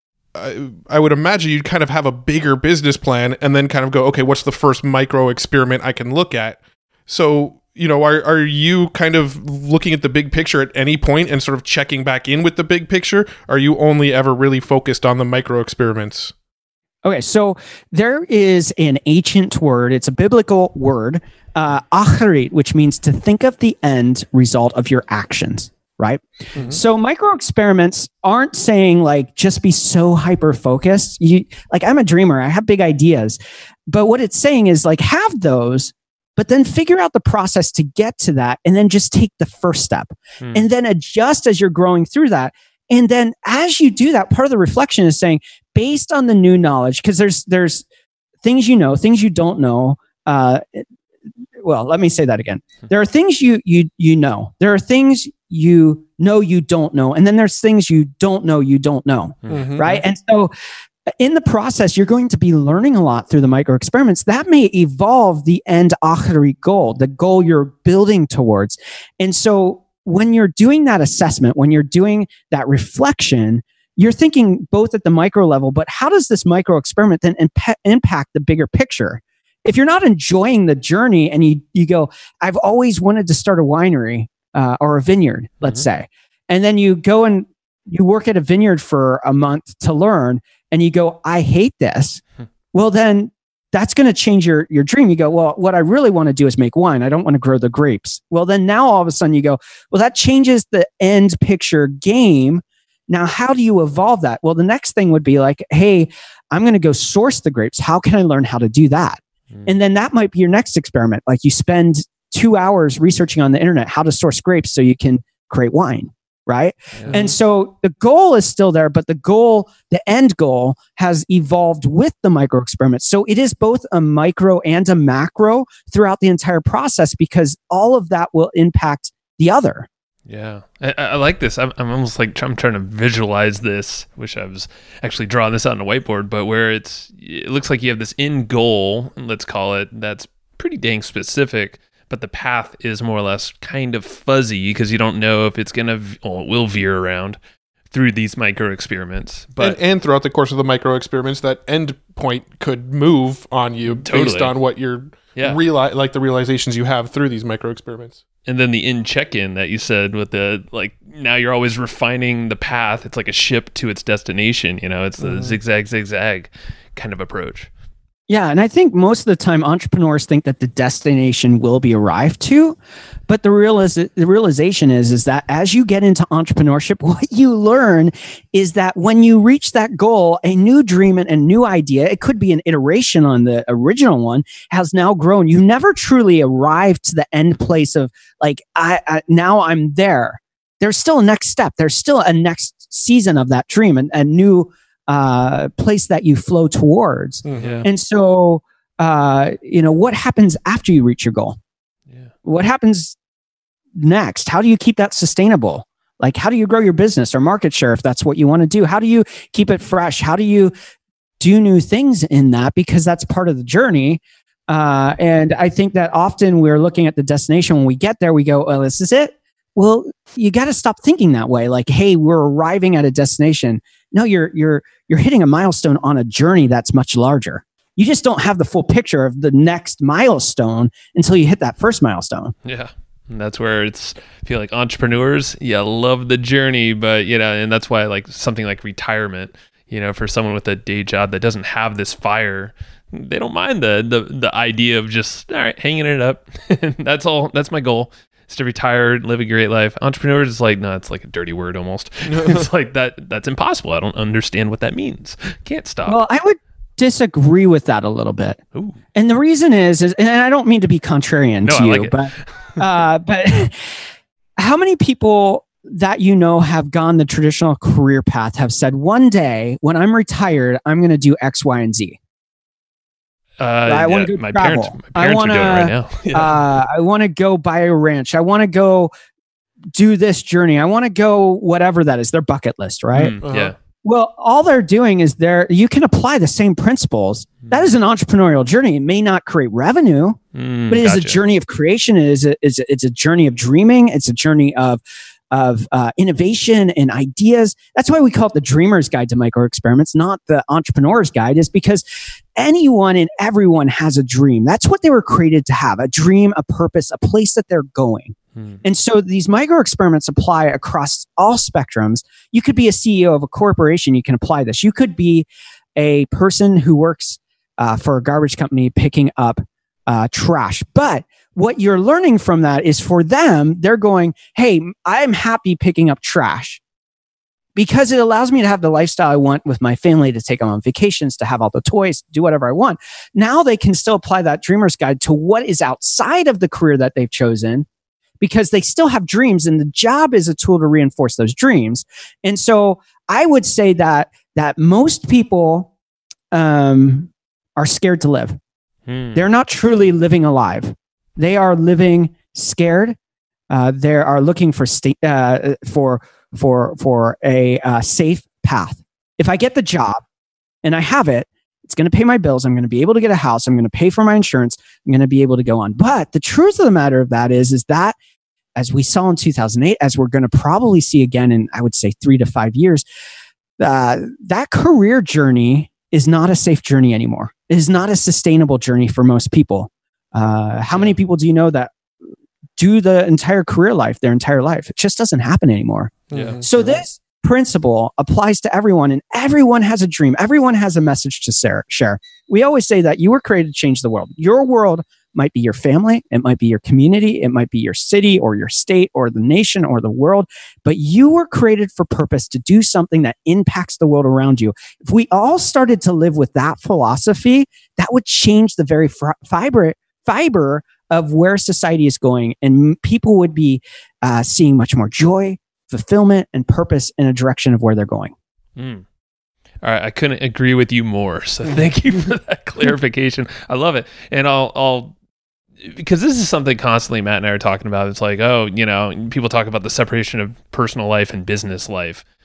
Speaker 1: I, I would imagine you'd kind of have a bigger business plan and then kind of go, okay, what's the first micro experiment I can look at? So, you know, are are you kind of looking at the big picture at any point and sort of checking back in with the big picture? Are you only ever really focused on the micro experiments?
Speaker 3: Okay, so there is an ancient word. It's a biblical word, uh, acharit, which means to think of the end result of your actions. Right? Mm-hmm. So micro experiments aren't saying like, just be so hyper focused. You like, I'm a dreamer. I have big ideas, but what it's saying is like, have those, but then figure out the process to get to that. And then just take the first step mm. and then adjust as you're growing through that. And then as you do that, part of the reflection is saying, based on the new knowledge, because there's, there's things, you know, things you don't know, uh, well, let me say that again. There are things you you you know. There are things you know you don't know. And then there's things you don't know you don't know, mm-hmm. right? And so in the process, you're going to be learning a lot through the micro experiments. That may evolve the end akhari goal, the goal you're building towards. And so when you're doing that assessment, when you're doing that reflection, you're thinking both at the micro level, but how does this micro experiment then imp- impact the bigger picture? If you're not enjoying the journey and you, you go, I've always wanted to start a winery uh, or a vineyard, let's mm-hmm. say, and then you go and you work at a vineyard for a month to learn and you go, I hate this. Hmm. Well, then that's going to change your, your dream. You go, well, what I really want to do is make wine. I don't want to grow the grapes. Well, then now all of a sudden you go, well, that changes the end picture game. Now, how do you evolve that? Well, the next thing would be like, hey, I'm going to go source the grapes. How can I learn how to do that? And then that might be your next experiment. Like you spend two hours researching on the internet how to source grapes so you can create wine, right? Yeah. And so the goal is still there, but the goal, the end goal has evolved with the micro experiment. So it is both a micro and a macro throughout the entire process because all of that will impact the other.
Speaker 2: Yeah, I, I like this. I'm, I'm almost like I'm trying to visualize this. Wish I was actually drawing this out on a whiteboard, but where it's, it looks like you have this end goal, let's call it, that's pretty dang specific. but the path is more or less kind of fuzzy because you don't know if it's going to, well, it will veer around through these micro experiments. But
Speaker 1: and, and throughout the course of the micro experiments, that end point could move on you
Speaker 2: Totally.
Speaker 1: based on what you're
Speaker 2: Yeah.
Speaker 1: reali- like the realizations you have through these micro experiments.
Speaker 2: And then the in check-in that you said with the, like, now you're always refining the path. It's like a ship to its destination, you know, it's the
Speaker 1: Mhm.
Speaker 2: zigzag, zigzag kind of approach.
Speaker 3: Yeah, and I think most of the time entrepreneurs think that the destination will be arrived to, but the realis- the realization is is that as you get into entrepreneurship, what you learn is that when you reach that goal, a new dream and a new idea, it could be an iteration on the original one, has now grown. You never truly arrive to the end place of like, I, I now I'm there. There's still a next step. There's still a next season of that dream and a new uh, place that you flow towards.
Speaker 1: Mhm.
Speaker 2: Yeah.
Speaker 3: And so, uh, you know, what happens after you reach your goal?
Speaker 2: Yeah.
Speaker 3: What happens next? How do you keep that sustainable? Like, how do you grow your business or market share if that's what you want to do? How do you keep it fresh? How do you do new things in that? Because that's part of the journey. Uh, and I think that often we're looking at the destination. When we get there, we go, oh, this is it. Well, you got to stop thinking that way. Like, hey, we're arriving at a destination. No, you're you're you're hitting a milestone on a journey that's much larger. You just don't have the full picture of the next milestone until you hit that first milestone.
Speaker 2: Yeah. And that's where it's, I feel like entrepreneurs, yeah, love the journey, but, you know, and that's why like something like retirement, you know, for someone with a day job that doesn't have this fire, they don't mind the the, the idea of just, all right, hanging it up. That's all. That's my goal. Is to retire, live a great life. Entrepreneurs is like, no, it's like a dirty word almost. It's like that. That's impossible. I don't understand what that means. Can't stop.
Speaker 3: Well, I would disagree with that a little bit.
Speaker 2: Ooh.
Speaker 3: And the reason is, is and I don't mean to be contrarian
Speaker 2: No,
Speaker 3: to
Speaker 2: I
Speaker 3: you,
Speaker 2: like it.
Speaker 3: but uh, but how many people that you know have gone the traditional career path have said, one day when I'm retired, I'm going to do X, Y, and Z.
Speaker 2: Uh,
Speaker 3: I wanna
Speaker 2: yeah,
Speaker 3: go
Speaker 2: my
Speaker 3: travel.
Speaker 2: parents,
Speaker 3: I
Speaker 2: my parents
Speaker 3: wanna,
Speaker 2: are doing it right now. Yeah.
Speaker 3: Uh, I want to go buy a ranch. I want to go do this journey. I want to go whatever that is, their bucket list, right?
Speaker 2: Mm,
Speaker 1: Uh-huh.
Speaker 2: Yeah.
Speaker 3: Well, all they're doing is they're, you can apply the same principles. That is an entrepreneurial journey. It may not create revenue,
Speaker 2: Mm,
Speaker 3: but it is a
Speaker 2: gotcha.
Speaker 3: journey of creation. It is a, it's a, it's a journey of dreaming. It's a journey of of uh, innovation and ideas. That's why we call it the dreamer's guide to micro experiments, not the entrepreneur's guide, is because anyone and everyone has a dream. That's what they were created to have, a dream, a purpose, a place that they're going.
Speaker 2: Hmm.
Speaker 3: And so these micro experiments apply across all spectrums. You could be a C E O of a corporation. You can apply this. You could be a person who works uh, for a garbage company picking up uh, trash. But what you're learning from that is for them, they're going, hey, I'm happy picking up trash because it allows me to have the lifestyle I want with my family, to take them on vacations, to have all the toys, do whatever I want. Now they can still apply that dreamer's guide to what is outside of the career that they've chosen, because they still have dreams, and the job is a tool to reinforce those dreams. And so I would say that that most people um, are scared to live.
Speaker 2: Hmm.
Speaker 3: They're not truly living alive. They are living scared. Uh, they are looking for sta- uh, for for for a uh, safe path. If I get the job and I have it, it's going to pay my bills. I'm going to be able to get a house. I'm going to pay for my insurance. I'm going to be able to go on. But the truth of the matter of that is, is that as we saw in two thousand eight, as we're going to probably see again in, I would say, three to five years, uh, that career journey is not a safe journey anymore. It is not a sustainable journey for most people. Uh, how many people do you know that do the entire career life, their entire life? It just doesn't happen anymore.
Speaker 2: Yeah.
Speaker 3: So this principle applies to everyone, and everyone has a dream. Everyone has a message to share. We always say that you were created to change the world. Your world might be your family. It might be your community. It might be your city or your state or the nation or the world. But you were created for purpose to do something that impacts the world around you. If we all started to live with that philosophy, that would change the very fr- fiber, fiber of where society is going. And people would be uh, seeing much more joy, fulfillment, and purpose in a direction of where they're going.
Speaker 2: Mm. All right, I couldn't agree with you more. So thank you for that clarification. I love it, and I'll, I'll, because this is something constantly Matt and I are talking about. It's like, oh, you know, people talk about the separation of personal life and business life.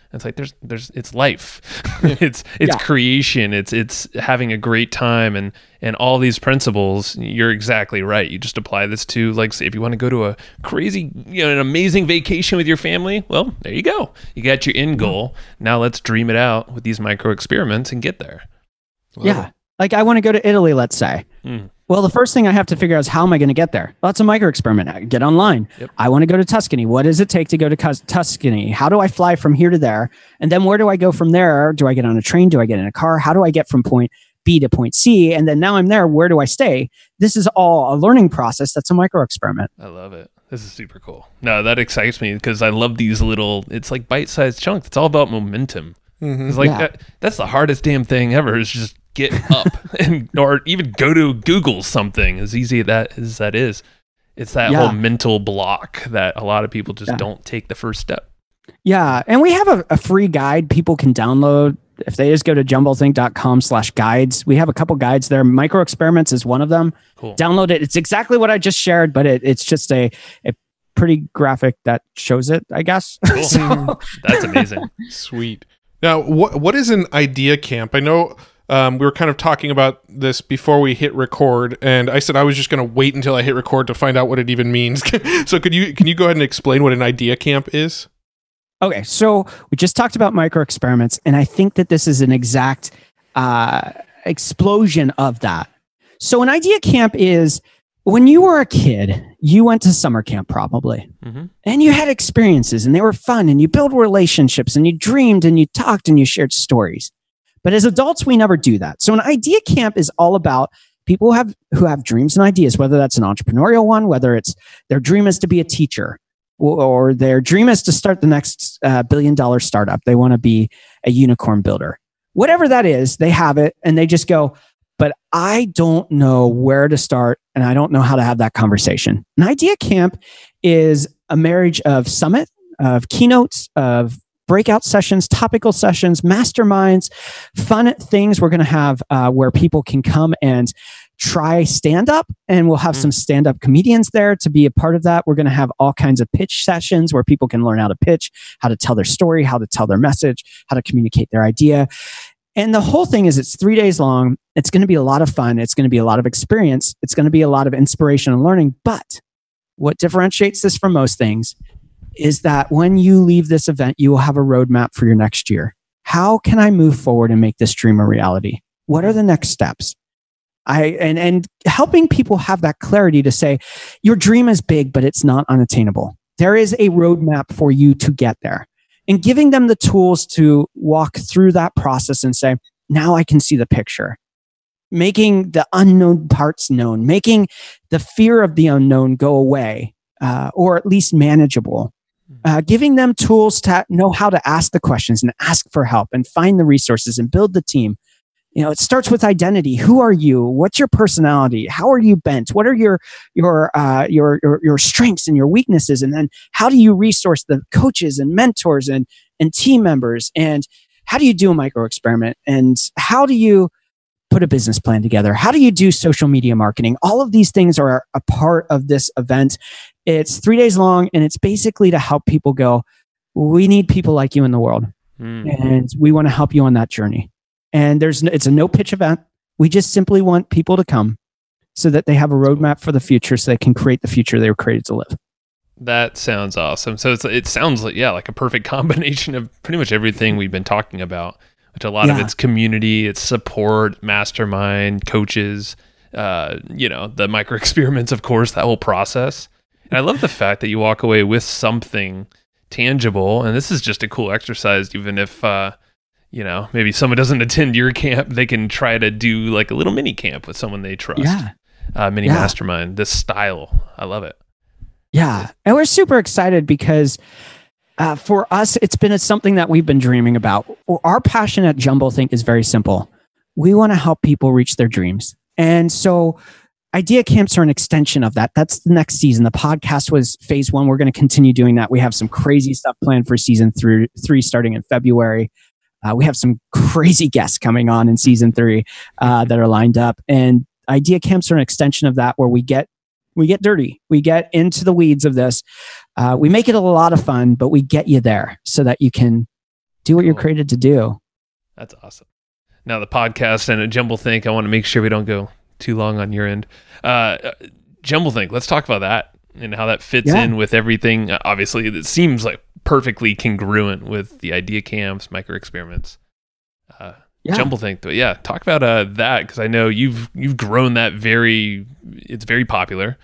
Speaker 2: It's like there's there's it's life. it's it's
Speaker 3: Yeah.
Speaker 2: creation. It's it's having a great time and and all these principles. You're exactly right. You just apply this to, like, say if you want to go to a crazy, you know, an amazing vacation with your family, well, there you go. You got your end goal. Now let's dream it out with these micro experiments and get there.
Speaker 1: Love
Speaker 3: Yeah.
Speaker 1: it.
Speaker 3: Like I want to go to Italy, let's say.
Speaker 2: Mm.
Speaker 3: Well, the first thing I have to figure out is how am I going to get there? Well, that's a micro experiment. I get online.
Speaker 2: Yep.
Speaker 3: I want to go to Tuscany. What does it take to go to Cus- Tuscany? How do I fly from here to there? And then where do I go from there? Do I get on a train? Do I get in a car? How do I get from point B to point C? And then now I'm there. Where do I stay? This is all a learning process. That's a micro experiment.
Speaker 2: I love it. This is super cool. No, that excites me because I love these little, it's like bite-sized chunks. It's all about momentum.
Speaker 1: Mhm.
Speaker 2: It's like
Speaker 3: Yeah.
Speaker 2: that, that's the hardest damn thing ever is just get up and or even go to Google something, as easy that as that is. It's that
Speaker 3: Yeah.
Speaker 2: whole mental block that a lot of people just
Speaker 3: Yeah.
Speaker 2: don't take the first step.
Speaker 3: Yeah. And we have a, a free guide people can download. If they just go to jumblethink.com slash guides, we have a couple guides there. Micro experiments is one of them.
Speaker 2: Cool.
Speaker 3: Download it. It's exactly what I just shared, but it, it's just a, a pretty graphic that shows it, I guess.
Speaker 2: Cool.
Speaker 3: So-
Speaker 2: That's amazing.
Speaker 1: Sweet. Now, what what is an idea camp? I know um, we were kind of talking about this before we hit record, and I said I was just going to wait until I hit record to find out what it even means. So, could you can you go ahead and explain what an idea camp is?
Speaker 3: Okay, so we just talked about micro experiments, and I think that this is an exact uh, explosion of that. So, an idea camp is when you were a kid, you went to summer camp probably,
Speaker 2: hmm
Speaker 3: and you had experiences, and they were fun, and you built relationships, and you dreamed, and you talked, and you shared stories. But as adults, we never do that. So, an idea camp is all about people who have who have dreams and ideas, whether that's an entrepreneurial one, whether it's their dream is to be a teacher, or their dream is to start the next uh, billion dollar startup. They want to be a unicorn builder. Whatever that is, they have it and they just go, but I don't know where to start and I don't know how to have that conversation. An idea camp is a marriage of summit, of keynotes, of breakout sessions, topical sessions, masterminds, fun things we're going to have uh, where people can come and try stand up, and we'll have
Speaker 2: Mm.
Speaker 3: some stand up comedians there to be a part of that. We're going to have all kinds of pitch sessions where people can learn how to pitch, how to tell their story, how to tell their message, how to communicate their idea. And the whole thing is it's three days long. It's going to be a lot of fun. It's going to be a lot of experience. It's going to be a lot of inspiration and learning. But what differentiates this from most things is that when you leave this event, you will have a roadmap for your next year. How can I move forward and make this dream a reality? What are the next steps? I and and helping people have that clarity to say your dream is big, but it's not unattainable. There is a roadmap for you to get there, and giving them the tools to walk through that process and say, now I can see the picture. Making the unknown parts known, making the fear of the unknown go away, uh, or at least manageable. Uh, giving them tools to know how to ask the questions and ask for help and find the resources and build the team. You know, it starts with identity. Who are you? What's your personality? How are you bent? What are your your uh, your, your your strengths and your weaknesses? And then how do you resource the coaches and mentors and and team members? And how do you do a micro experiment? And how do you put a business plan together? How do you do social media marketing? All of these things are a part of this event. It's three days long, and it's basically to help people go, we need people like you in the world,
Speaker 2: Mm.
Speaker 3: and we want to help you on that journey. And there's it's a no pitch event. We just simply want people to come so that they have a roadmap for the future, so they can create the future they were created to live.
Speaker 2: That sounds awesome. So it's, it sounds like, yeah, like a perfect combination of pretty much everything we've been talking about, which a lot of
Speaker 3: Yeah.
Speaker 2: it's community, it's support, mastermind, coaches, uh, you know, the micro experiments, of course, that whole process. And I love the fact that you walk away with something tangible. And this is just a cool exercise, even if, uh, you know, maybe someone doesn't attend your camp, they can try to do like a little mini camp with someone they trust.
Speaker 3: Yeah.
Speaker 2: Uh, mini
Speaker 3: Yeah.
Speaker 2: mastermind, this style. I love it.
Speaker 3: Yeah. And we're super excited because uh, for us, it's been a, something that we've been dreaming about. Our passion at Jumbo Think is very simple. We want to help people reach their dreams. And so idea camps are an extension of that. That's the next season. The podcast was phase one. We're going to continue doing that. We have some crazy stuff planned for season three, three starting in February. Uh, we have some crazy guests coming on in season three uh, that are lined up. And idea camps are an extension of that, where we get we get dirty. We get into the weeds of this. Uh, we make it a lot of fun, but we get you there so that you can Do what
Speaker 2: Cool.
Speaker 3: you're created to do.
Speaker 2: That's awesome. Now the podcast and a Jumblethink, I want to make sure we don't go too long on your end. Uh, Jumblethink, let's talk about that and how that fits
Speaker 3: Yeah.
Speaker 2: in with everything. Uh, obviously, it seems like perfectly congruent with the idea camps, micro experiments, uh,
Speaker 3: Yeah.
Speaker 2: Jumblethink. But yeah, talk about uh, that, because I know you've you've grown that very. It's very popular,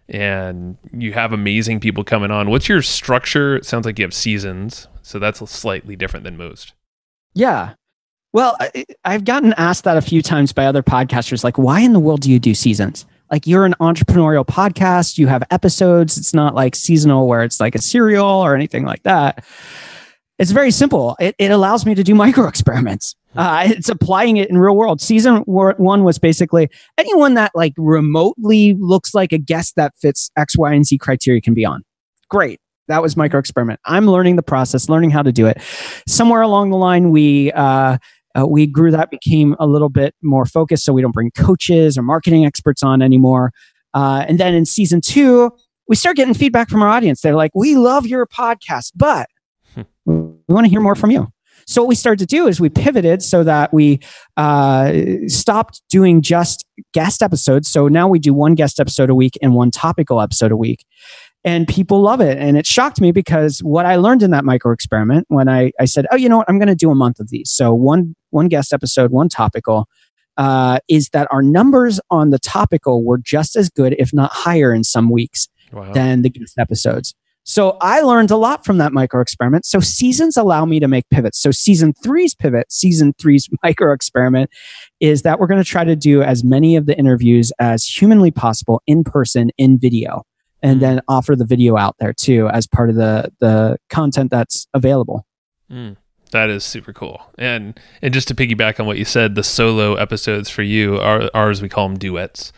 Speaker 2: and you have amazing people coming on. What's your structure? It sounds like you have seasons, so that's slightly different than most.
Speaker 3: Yeah. Well, I, I've gotten asked that a few times by other podcasters, like, why in the world do you do seasons? Like, you're an entrepreneurial podcast, you have episodes. It's not like seasonal where it's like a serial or anything like that. It's very simple. It, it allows me to do micro experiments. Uh, it's applying it in real world. Season one was basically anyone that like remotely looks like a guest that fits X, Y, and Z criteria can be on. Great. That was micro experiment. I'm learning the process, learning how to do it. Somewhere along the line, we uh, uh, we grew that, became a little bit more focused, so we don't bring coaches or marketing experts on anymore. Uh, and then in season two, we start getting feedback from our audience. They're like, "We love your podcast, but we want to hear more from you." So what we started to do is we pivoted so that we uh, stopped doing just guest episodes. So now we do one guest episode a week and one topical episode a week. And people love it. And it shocked me because what I learned in that micro experiment when I, I said, oh, you know what, I'm going to do a month of these. So one, one guest episode, one topical, uh, is that our numbers on the topical were just as good, if not higher in some weeks
Speaker 2: Wow.
Speaker 3: than the guest episodes. So I learned a lot from that micro experiment. So seasons allow me to make pivots. So season three's pivot, season three's micro experiment is that we're going to try to do as many of the interviews as humanly possible in person, in video, and then offer the video out there too as part of the, the content that's available.
Speaker 2: Mm, that is super cool. And and just to piggyback on what you said, the solo episodes for you, are ours, we call them duets.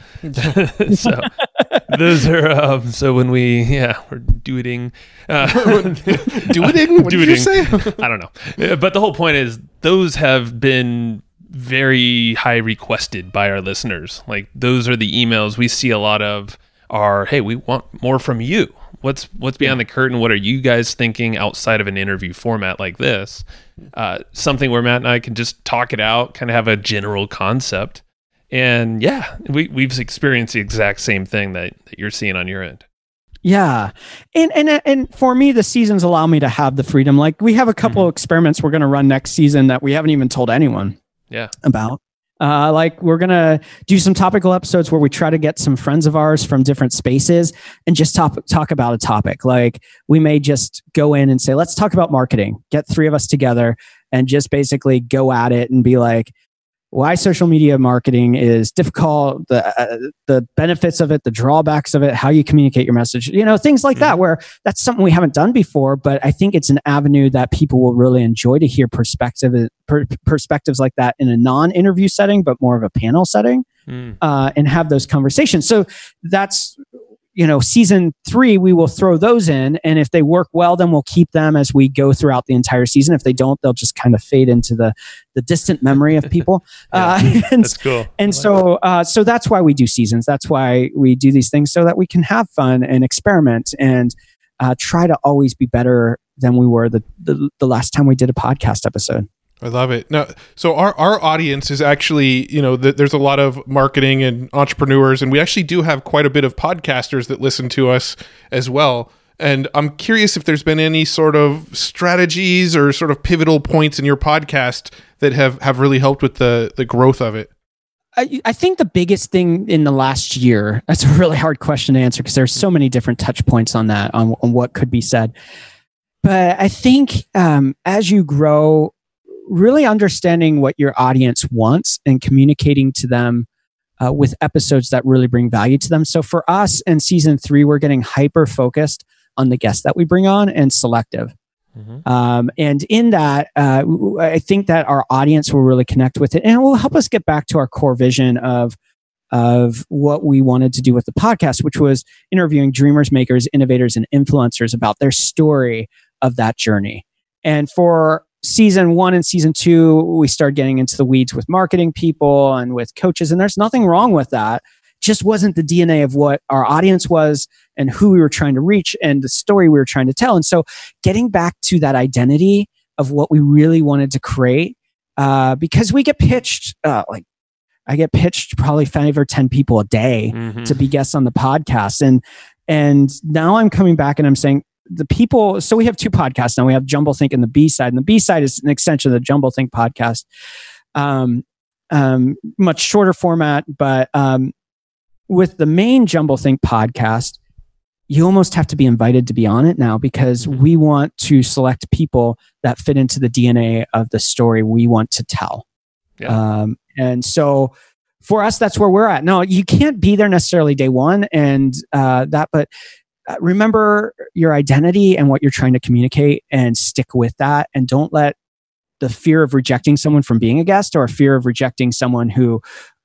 Speaker 2: So those are, um, so when we, yeah, we're dueting. Uh,
Speaker 1: Dueting? What did you say?
Speaker 2: I don't know. But the whole point is those have been very high requested by our listeners. Like those are the emails we see a lot of are, hey, we want more from you. What's what's behind the curtain? What are you guys thinking outside of an interview format like this? Uh, something where Matt and I can just talk it out, kind of have a general concept. And yeah, we, we've experienced the exact same thing that, that you're seeing on your end.
Speaker 3: Yeah. And, and, and for me, the seasons allow me to have the freedom. Like we have a couple
Speaker 2: Mm-hmm.
Speaker 3: of experiments we're going to run next season that we haven't even told anyone
Speaker 2: Yeah.
Speaker 3: about. Uh, like we're going to do some topical episodes where we try to get some friends of ours from different spaces and just talk, talk about a topic. Like we may just go in and say, let's talk about marketing, get three of us together and just basically go at it and be like, why social media marketing is difficult, the uh, the benefits of it, the drawbacks of it, how you communicate your message, you know, things like
Speaker 2: Mm-hmm.
Speaker 3: that, where that's something we haven't done before, but I think it's an avenue that people will really enjoy to hear perspective, per, perspectives like that in a non-interview setting, but more of a panel setting,
Speaker 2: Mm.
Speaker 3: uh, and have those conversations. So that's, you know, season three, we will throw those in. And if they work well, then we'll keep them as we go throughout the entire season. If they don't, they'll just kind of fade into the, the distant memory of people. uh, and
Speaker 2: That's cool.
Speaker 3: and so, uh, so that's why we do seasons. That's why we do these things so that we can have fun and experiment and uh, try to always be better than we were the, the, the last time we did a podcast episode.
Speaker 1: I love it. Now, so our, our audience is actually, you know, th- there's a lot of marketing and entrepreneurs, and we actually do have quite a bit of podcasters that listen to us as well. And I'm curious if there's been any sort of strategies or sort of pivotal points in your podcast that have, have really helped with the, the growth of it.
Speaker 3: I, I think the biggest thing in the last year, that's a really hard question to answer because there's so many different touch points on that, on, on what could be said. But I think um, as you grow, really understanding what your audience wants and communicating to them uh, with episodes that really bring value to them. So for us in season three, we're getting hyper focused on the guests that we bring on and selective.
Speaker 2: Mm-hmm.
Speaker 3: Um, and in that, uh, I think that our audience will really connect with it and it will help us get back to our core vision of, of what we wanted to do with the podcast, which was interviewing dreamers, makers, innovators, and influencers about their story of that journey. And for season one and season two, we started getting into the weeds with marketing people and with coaches, and there's nothing wrong with that. Just wasn't the D N A of what our audience was and who we were trying to reach and the story we were trying to tell. And so getting back to that identity of what we really wanted to create. Uh, because we get pitched, uh, like I get pitched probably five or ten people a day mm-hmm. to be guests on the podcast. And, and now I'm coming back and I'm saying the people, so we have two podcasts now. We have Jumble Think and the B side, and the B side is an extension of the Jumble Think podcast. Um, um, much shorter format, but, um, with the main Jumble Think podcast, you almost have to be invited to be on it now, because mm-hmm. we want to select people that fit into the D N A of the story we want to tell. Yeah. Um, and so for us, that's where we're at. No, you can't be there necessarily day one and uh, that, but uh, remember your identity and what you're trying to communicate and stick with that. And don't let the fear of rejecting someone from being a guest, or fear of rejecting someone who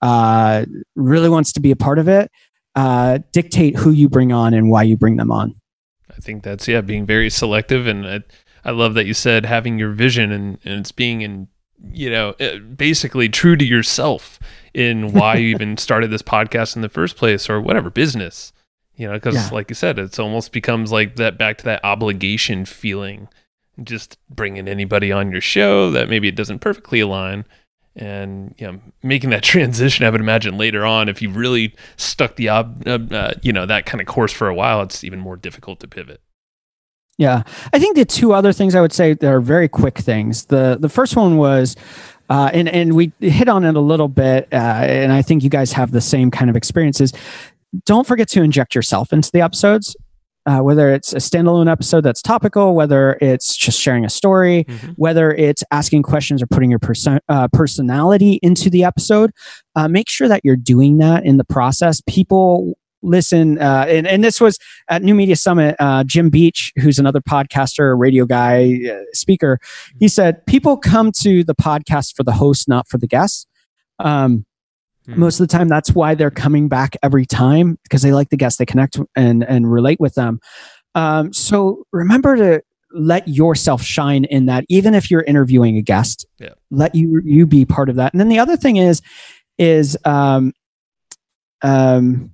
Speaker 3: uh, really wants to be a part of it, uh, dictate who you bring on and why you bring them on.
Speaker 2: I think that's, yeah, being very selective. And I, I love that you said having your vision, and, and it's being in, you know, basically true to yourself in why you even started this podcast in the first place, or whatever business, you know, because yeah. like you said, it's almost becomes like that, back to that obligation feeling, just bringing anybody on your show that maybe it doesn't perfectly align. And, you know, making that transition, I would imagine later on, if you really stuck the, ob- uh, you know, that kind of course for a while, it's even more difficult to pivot.
Speaker 3: Yeah. I think the two other things I would say that are very quick things. The the first one was, uh, and, and we hit on it a little bit, uh, and I think you guys have the same kind of experiences. Don't forget to inject yourself into the episodes. Uh, whether it's a standalone episode that's topical, whether it's just sharing a story, mm-hmm. whether it's asking questions or putting your person, uh, personality into the episode, uh, make sure that you're doing that in the process. People listen, uh, and, and this was at New Media Summit, uh, Jim Beach, who's another podcaster, radio guy, uh, speaker, he said, people come to the podcast for the host, not for the guests. Um, Hmm. Most of the time, that's why they're coming back every time, because they like the guests, they connect and, and relate with them. Um, so remember to let yourself shine in that, even if you're interviewing a guest, yeah. let you you be part of that. And then the other thing is, is um, um,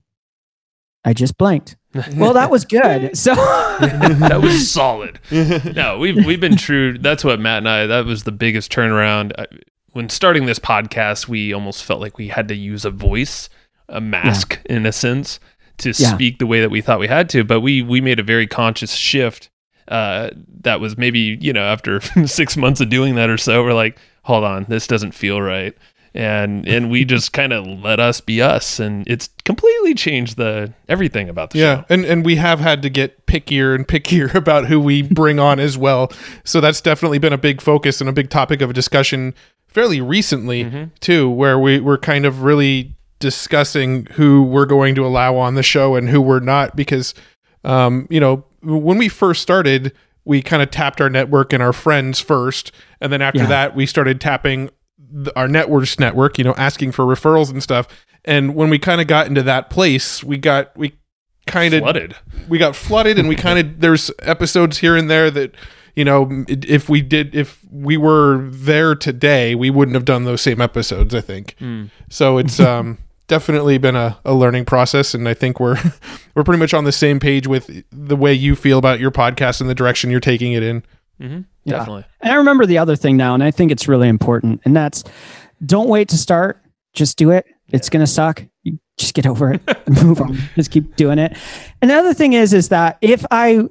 Speaker 3: I just blanked. Well, that was good. So
Speaker 2: that was solid. No, we've we've been true. That's what Matt and I. That was the biggest turnaround. I, When starting this podcast, we almost felt like we had to use a voice, a mask yeah. in a sense, to yeah. speak the way that we thought we had to. But we we made a very conscious shift. Uh, that was maybe, you know, after six months of doing that or so, we're like, hold on, this doesn't feel right. And and we just kind of let us be us, and it's completely changed the everything about the
Speaker 1: yeah,
Speaker 2: show.
Speaker 1: and and we have had to get pickier and pickier about who we bring on as well. So that's definitely been a big focus and a big topic of a discussion fairly recently mm-hmm. too, where we we're kind of really discussing who we're going to allow on the show and who we're not, because um, you know, when we first started, we kind of tapped our network and our friends first, and then after yeah. that, we started tapping our network's network, you know, asking for referrals and stuff. And when we kind of got into that place, we got we kind of
Speaker 2: flooded.
Speaker 1: We got flooded, and we kind of there's episodes here and there that, you know, if we did, if we were there today, we wouldn't have done those same episodes, I think. Mm. So it's um, definitely been a, a learning process. And I think we're, we're pretty much on the same page with the way you feel about your podcast and the direction you're taking it in.
Speaker 2: Mm-hmm.
Speaker 3: Yeah.
Speaker 2: Definitely.
Speaker 3: And I remember the other thing now, and I think it's really important, and that's don't wait to start. Just do it. Yeah. It's going to suck. You just get over it. Move on. Just keep doing it. And the other thing is, is that if I,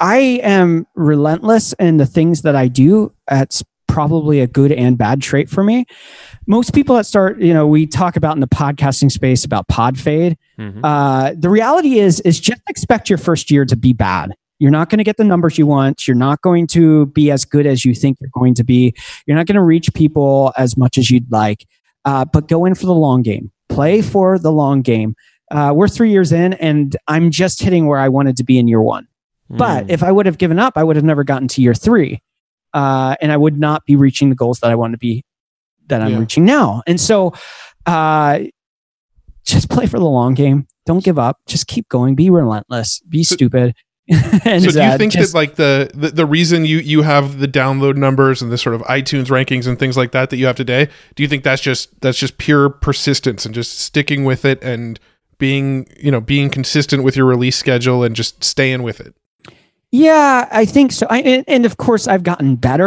Speaker 3: I am relentless in the things that I do, that's probably a good and bad trait for me. Most people that start, you know, we talk about in the podcasting space about pod fade. Mm-hmm. Uh, the reality is, is just expect your first year to be bad. You're not going to get the numbers you want. You're not going to be as good as you think you're going to be. You're not going to reach people as much as you'd like. Uh, but go in for the long game. Play for the long game. Uh, we're three years in, and I'm just hitting where I wanted to be in year one. Mm. But if I would have given up, I would have never gotten to year three. Uh, and I would not be reaching the goals that I want to be, that I'm yeah. reaching now. And so uh, just play for the long game. Don't give up. Just keep going. Be relentless. Be so, stupid.
Speaker 1: and, so do you uh, think just, that like the, the the reason you you have the download numbers and the sort of iTunes rankings and things like that that you have today, do you think that's just that's just pure persistence and just sticking with it and being, you know, being consistent with your release schedule and just staying with it?
Speaker 3: Yeah, I think so. I, and, and of course, I've gotten better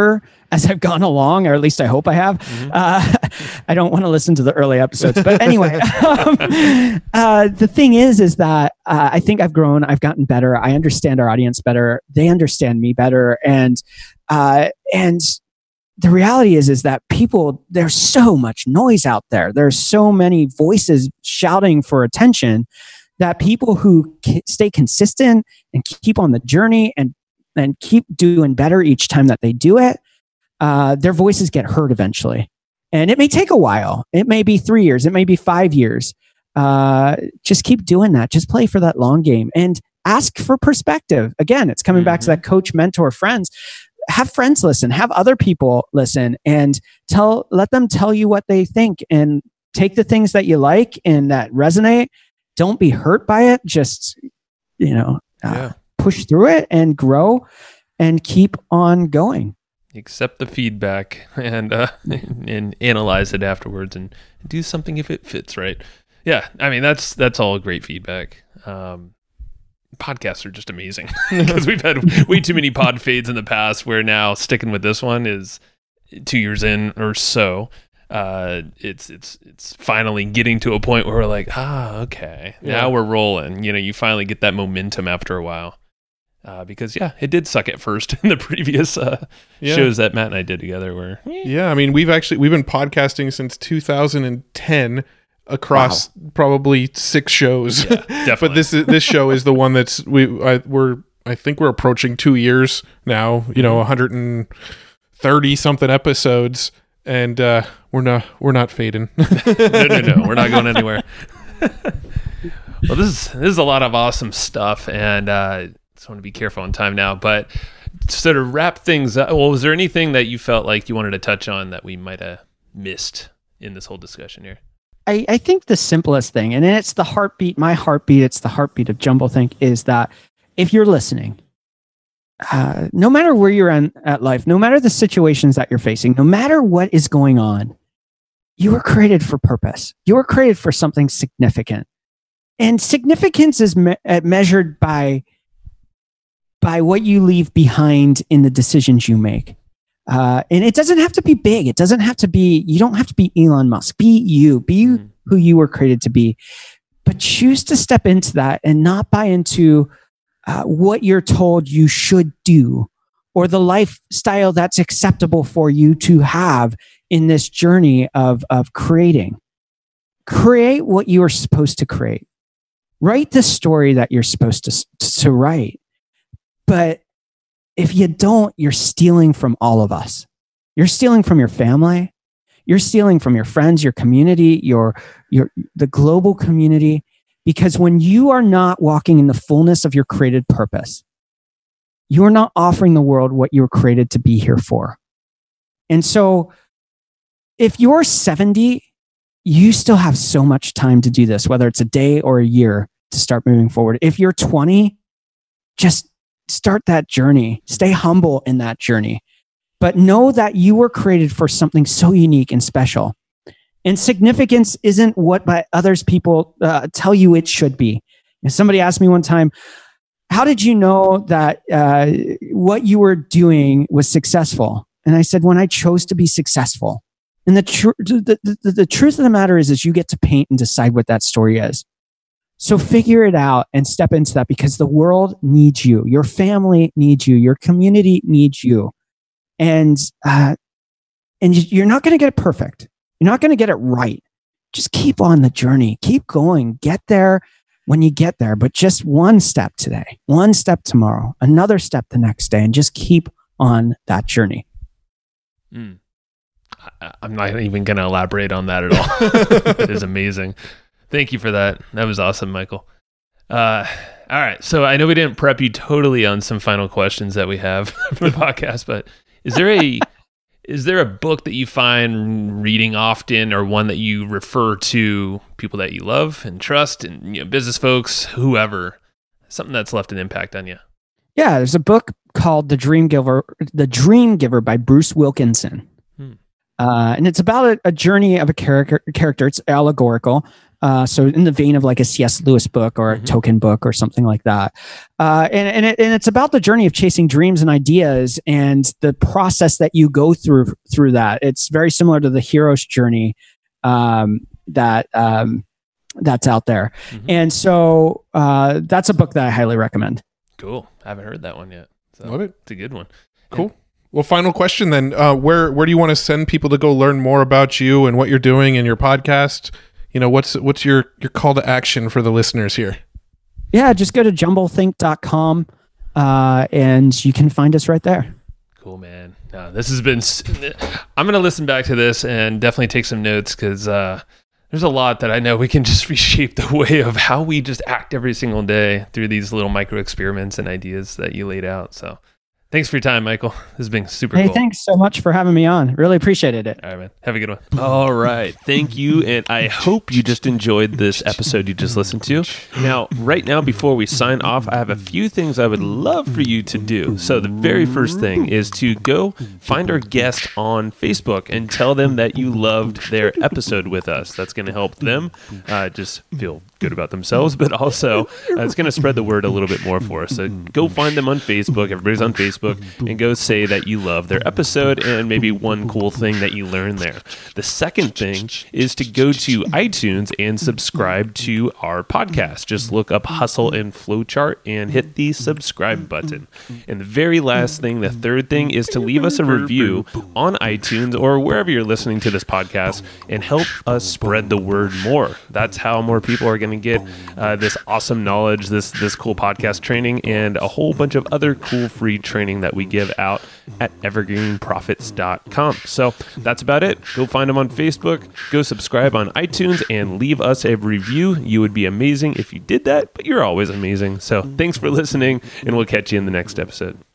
Speaker 3: as I've gone along, or at least I hope I have. Mm-hmm. Uh, I don't want to listen to the early episodes, but anyway, um, uh, the thing is, is that uh, I think I've grown, I've gotten better. I understand our audience better. They understand me better. And, uh, and the reality is, is that people, there's so much noise out there. There's so many voices shouting for attention that people who c- stay consistent and keep on the journey and, and keep doing better each time that they do it, uh, their voices get heard eventually. And it may take a while. It may be three years. It may be five years. Uh, just keep doing that. Just play for that long game and ask for perspective. Again, it's coming mm-hmm. back to that coach, mentor, friends. Have friends listen, have other people listen, and tell, let them tell you what they think, and take the things that you like and that resonate. Don't be hurt by it. Just, you know, uh, yeah. push through it and grow and keep on going.
Speaker 2: Accept the feedback and uh, and analyze it afterwards and do something if it fits, right? Yeah, I mean, that's that's all great feedback. Um, podcasts are just amazing because we've had way too many pod fades in the past, where now sticking with this one is two years in or so. Uh, it's it's it's finally getting to a point where we're like, ah, okay, yeah. now we're rolling. You know, you finally get that momentum after a while. Uh, because yeah, it did suck at first in the previous uh, yeah. shows that Matt and I did together. Where eh.
Speaker 1: yeah, I mean, we've actually we've been podcasting since two thousand ten across wow. probably six shows.
Speaker 2: Yeah, definitely.
Speaker 1: But this is this show is the one that's we I, we're I think we're approaching two years now. You know, one hundred thirty something episodes. And uh, we're not we're not fading.
Speaker 2: no, no, no, we're not going anywhere. Well, this is this is a lot of awesome stuff, and uh, just want to be careful on time now. But to sort of wrap things up, well, was there anything that you felt like you wanted to touch on that we might have missed in this whole discussion here?
Speaker 3: I, I think the simplest thing, and it's the heartbeat, my heartbeat, it's the heartbeat of Jumblethink, is that if you're listening, Uh, no matter where you're in, at life, no matter the situations that you're facing, no matter what is going on, you were created for purpose. You were created for something significant. And significance is me- measured by, by what you leave behind in the decisions you make. Uh, and it doesn't have to be big. It doesn't have to be, you don't have to be Elon Musk. Be you. Be mm. who you were created to be. But choose to step into that and not buy into Uh, what you're told you should do, or the lifestyle that's acceptable for you to have in this journey of, of creating. Create what you are supposed to create. Write the story that you're supposed to, to write. But if you don't, you're stealing from all of us. You're stealing from your family. You're stealing from your friends, your community, your, your, the global community. Because when you are not walking in the fullness of your created purpose, you are not offering the world what you were created to be here for. And so if you're seventy, you still have so much time to do this, whether it's a day or a year to start moving forward. If you're twenty, just start that journey. Stay humble in that journey. But know that you were created for something so unique and special. And significance isn't what by others people uh, tell you it should be. And somebody asked me one time, how did you know that uh, what you were doing was successful? And I said, when I chose to be successful. And the, tr- the, the, the truth of the matter is, is you get to paint and decide what that story is. So figure it out and step into that, because the world needs you. Your family needs you. Your community needs you. And, uh, and you're not going to get it perfect. You're not going to get it right. Just keep on the journey. Keep going. Get there when you get there. But just one step today, one step tomorrow, another step the next day, and just keep on that journey.
Speaker 2: Mm. I, I'm not even going to elaborate on that at all. It is amazing. Thank you for that. That was awesome, Michael. Uh, all right. So I know we didn't prep you totally on some final questions that we have for the podcast, but is there a... Is there a book that you find reading often, or one that you refer to people that you love and trust, and you know, business folks, whoever, something that's left an impact on you?
Speaker 3: Yeah, there's a book called The Dream Giver, The Dream Giver by Bruce Wilkinson. Hmm. Uh, and it's about a, a journey of a character, character. It's allegorical, Uh, so in the vein of like a C S Lewis book or a mm-hmm. token book or something like that. Uh, and and, it, and it's about the journey of chasing dreams and ideas and the process that you go through through that. It's very similar to the hero's journey um, that um, that's out there. Mm-hmm. And so uh, that's a book that I highly recommend.
Speaker 2: Cool. I haven't heard that one yet. So
Speaker 1: Love it.
Speaker 2: It's a good one.
Speaker 1: Cool. And, well, final question then. Uh, where where do you want to send people to go learn more about you and what you're doing in your podcast? You know, what's what's your, your call to action for the listeners here?
Speaker 3: Yeah, just go to jumble think dot com uh, and you can find us right there.
Speaker 2: Cool, man. Uh, this has been, I'm going to listen back to this and definitely take some notes because uh, there's a lot that I know we can just reshape the way of how we just act every single day through these little micro experiments and ideas that you laid out. So thanks for your time, Michael. This has been super
Speaker 3: hey,
Speaker 2: cool.
Speaker 3: Hey, thanks so much for having me on. Really appreciated it.
Speaker 2: All right, man. Have a good one.
Speaker 4: All right. Thank you. And I hope you just enjoyed this episode you just listened to. Now, right now, before we sign off, I have a few things I would love for you to do. So the very first thing is to go find our guest on Facebook and tell them that you loved their episode with us. That's going to help them uh, just feel good about themselves, but also uh, it's going to spread the word a little bit more for us. So go find them on Facebook. Everybody's on Facebook. And go say that you love their episode and maybe one cool thing that you learned there. The second thing is to go to iTunes and subscribe to our podcast. Just look up Hustle and Flowchart and hit the subscribe button. And the very last thing, the third thing, is to leave us a review on iTunes or wherever you're listening to this podcast and help us spread the word more. That's how more people are going to get uh, this awesome knowledge, this this cool podcast training, and a whole bunch of other cool free training that we give out at evergreen profits dot com. So that's about it. Go find them on Facebook, go subscribe on iTunes, and leave us a review. You would be amazing if you did that, but you're always amazing. So thanks for listening, and we'll catch you in the next episode.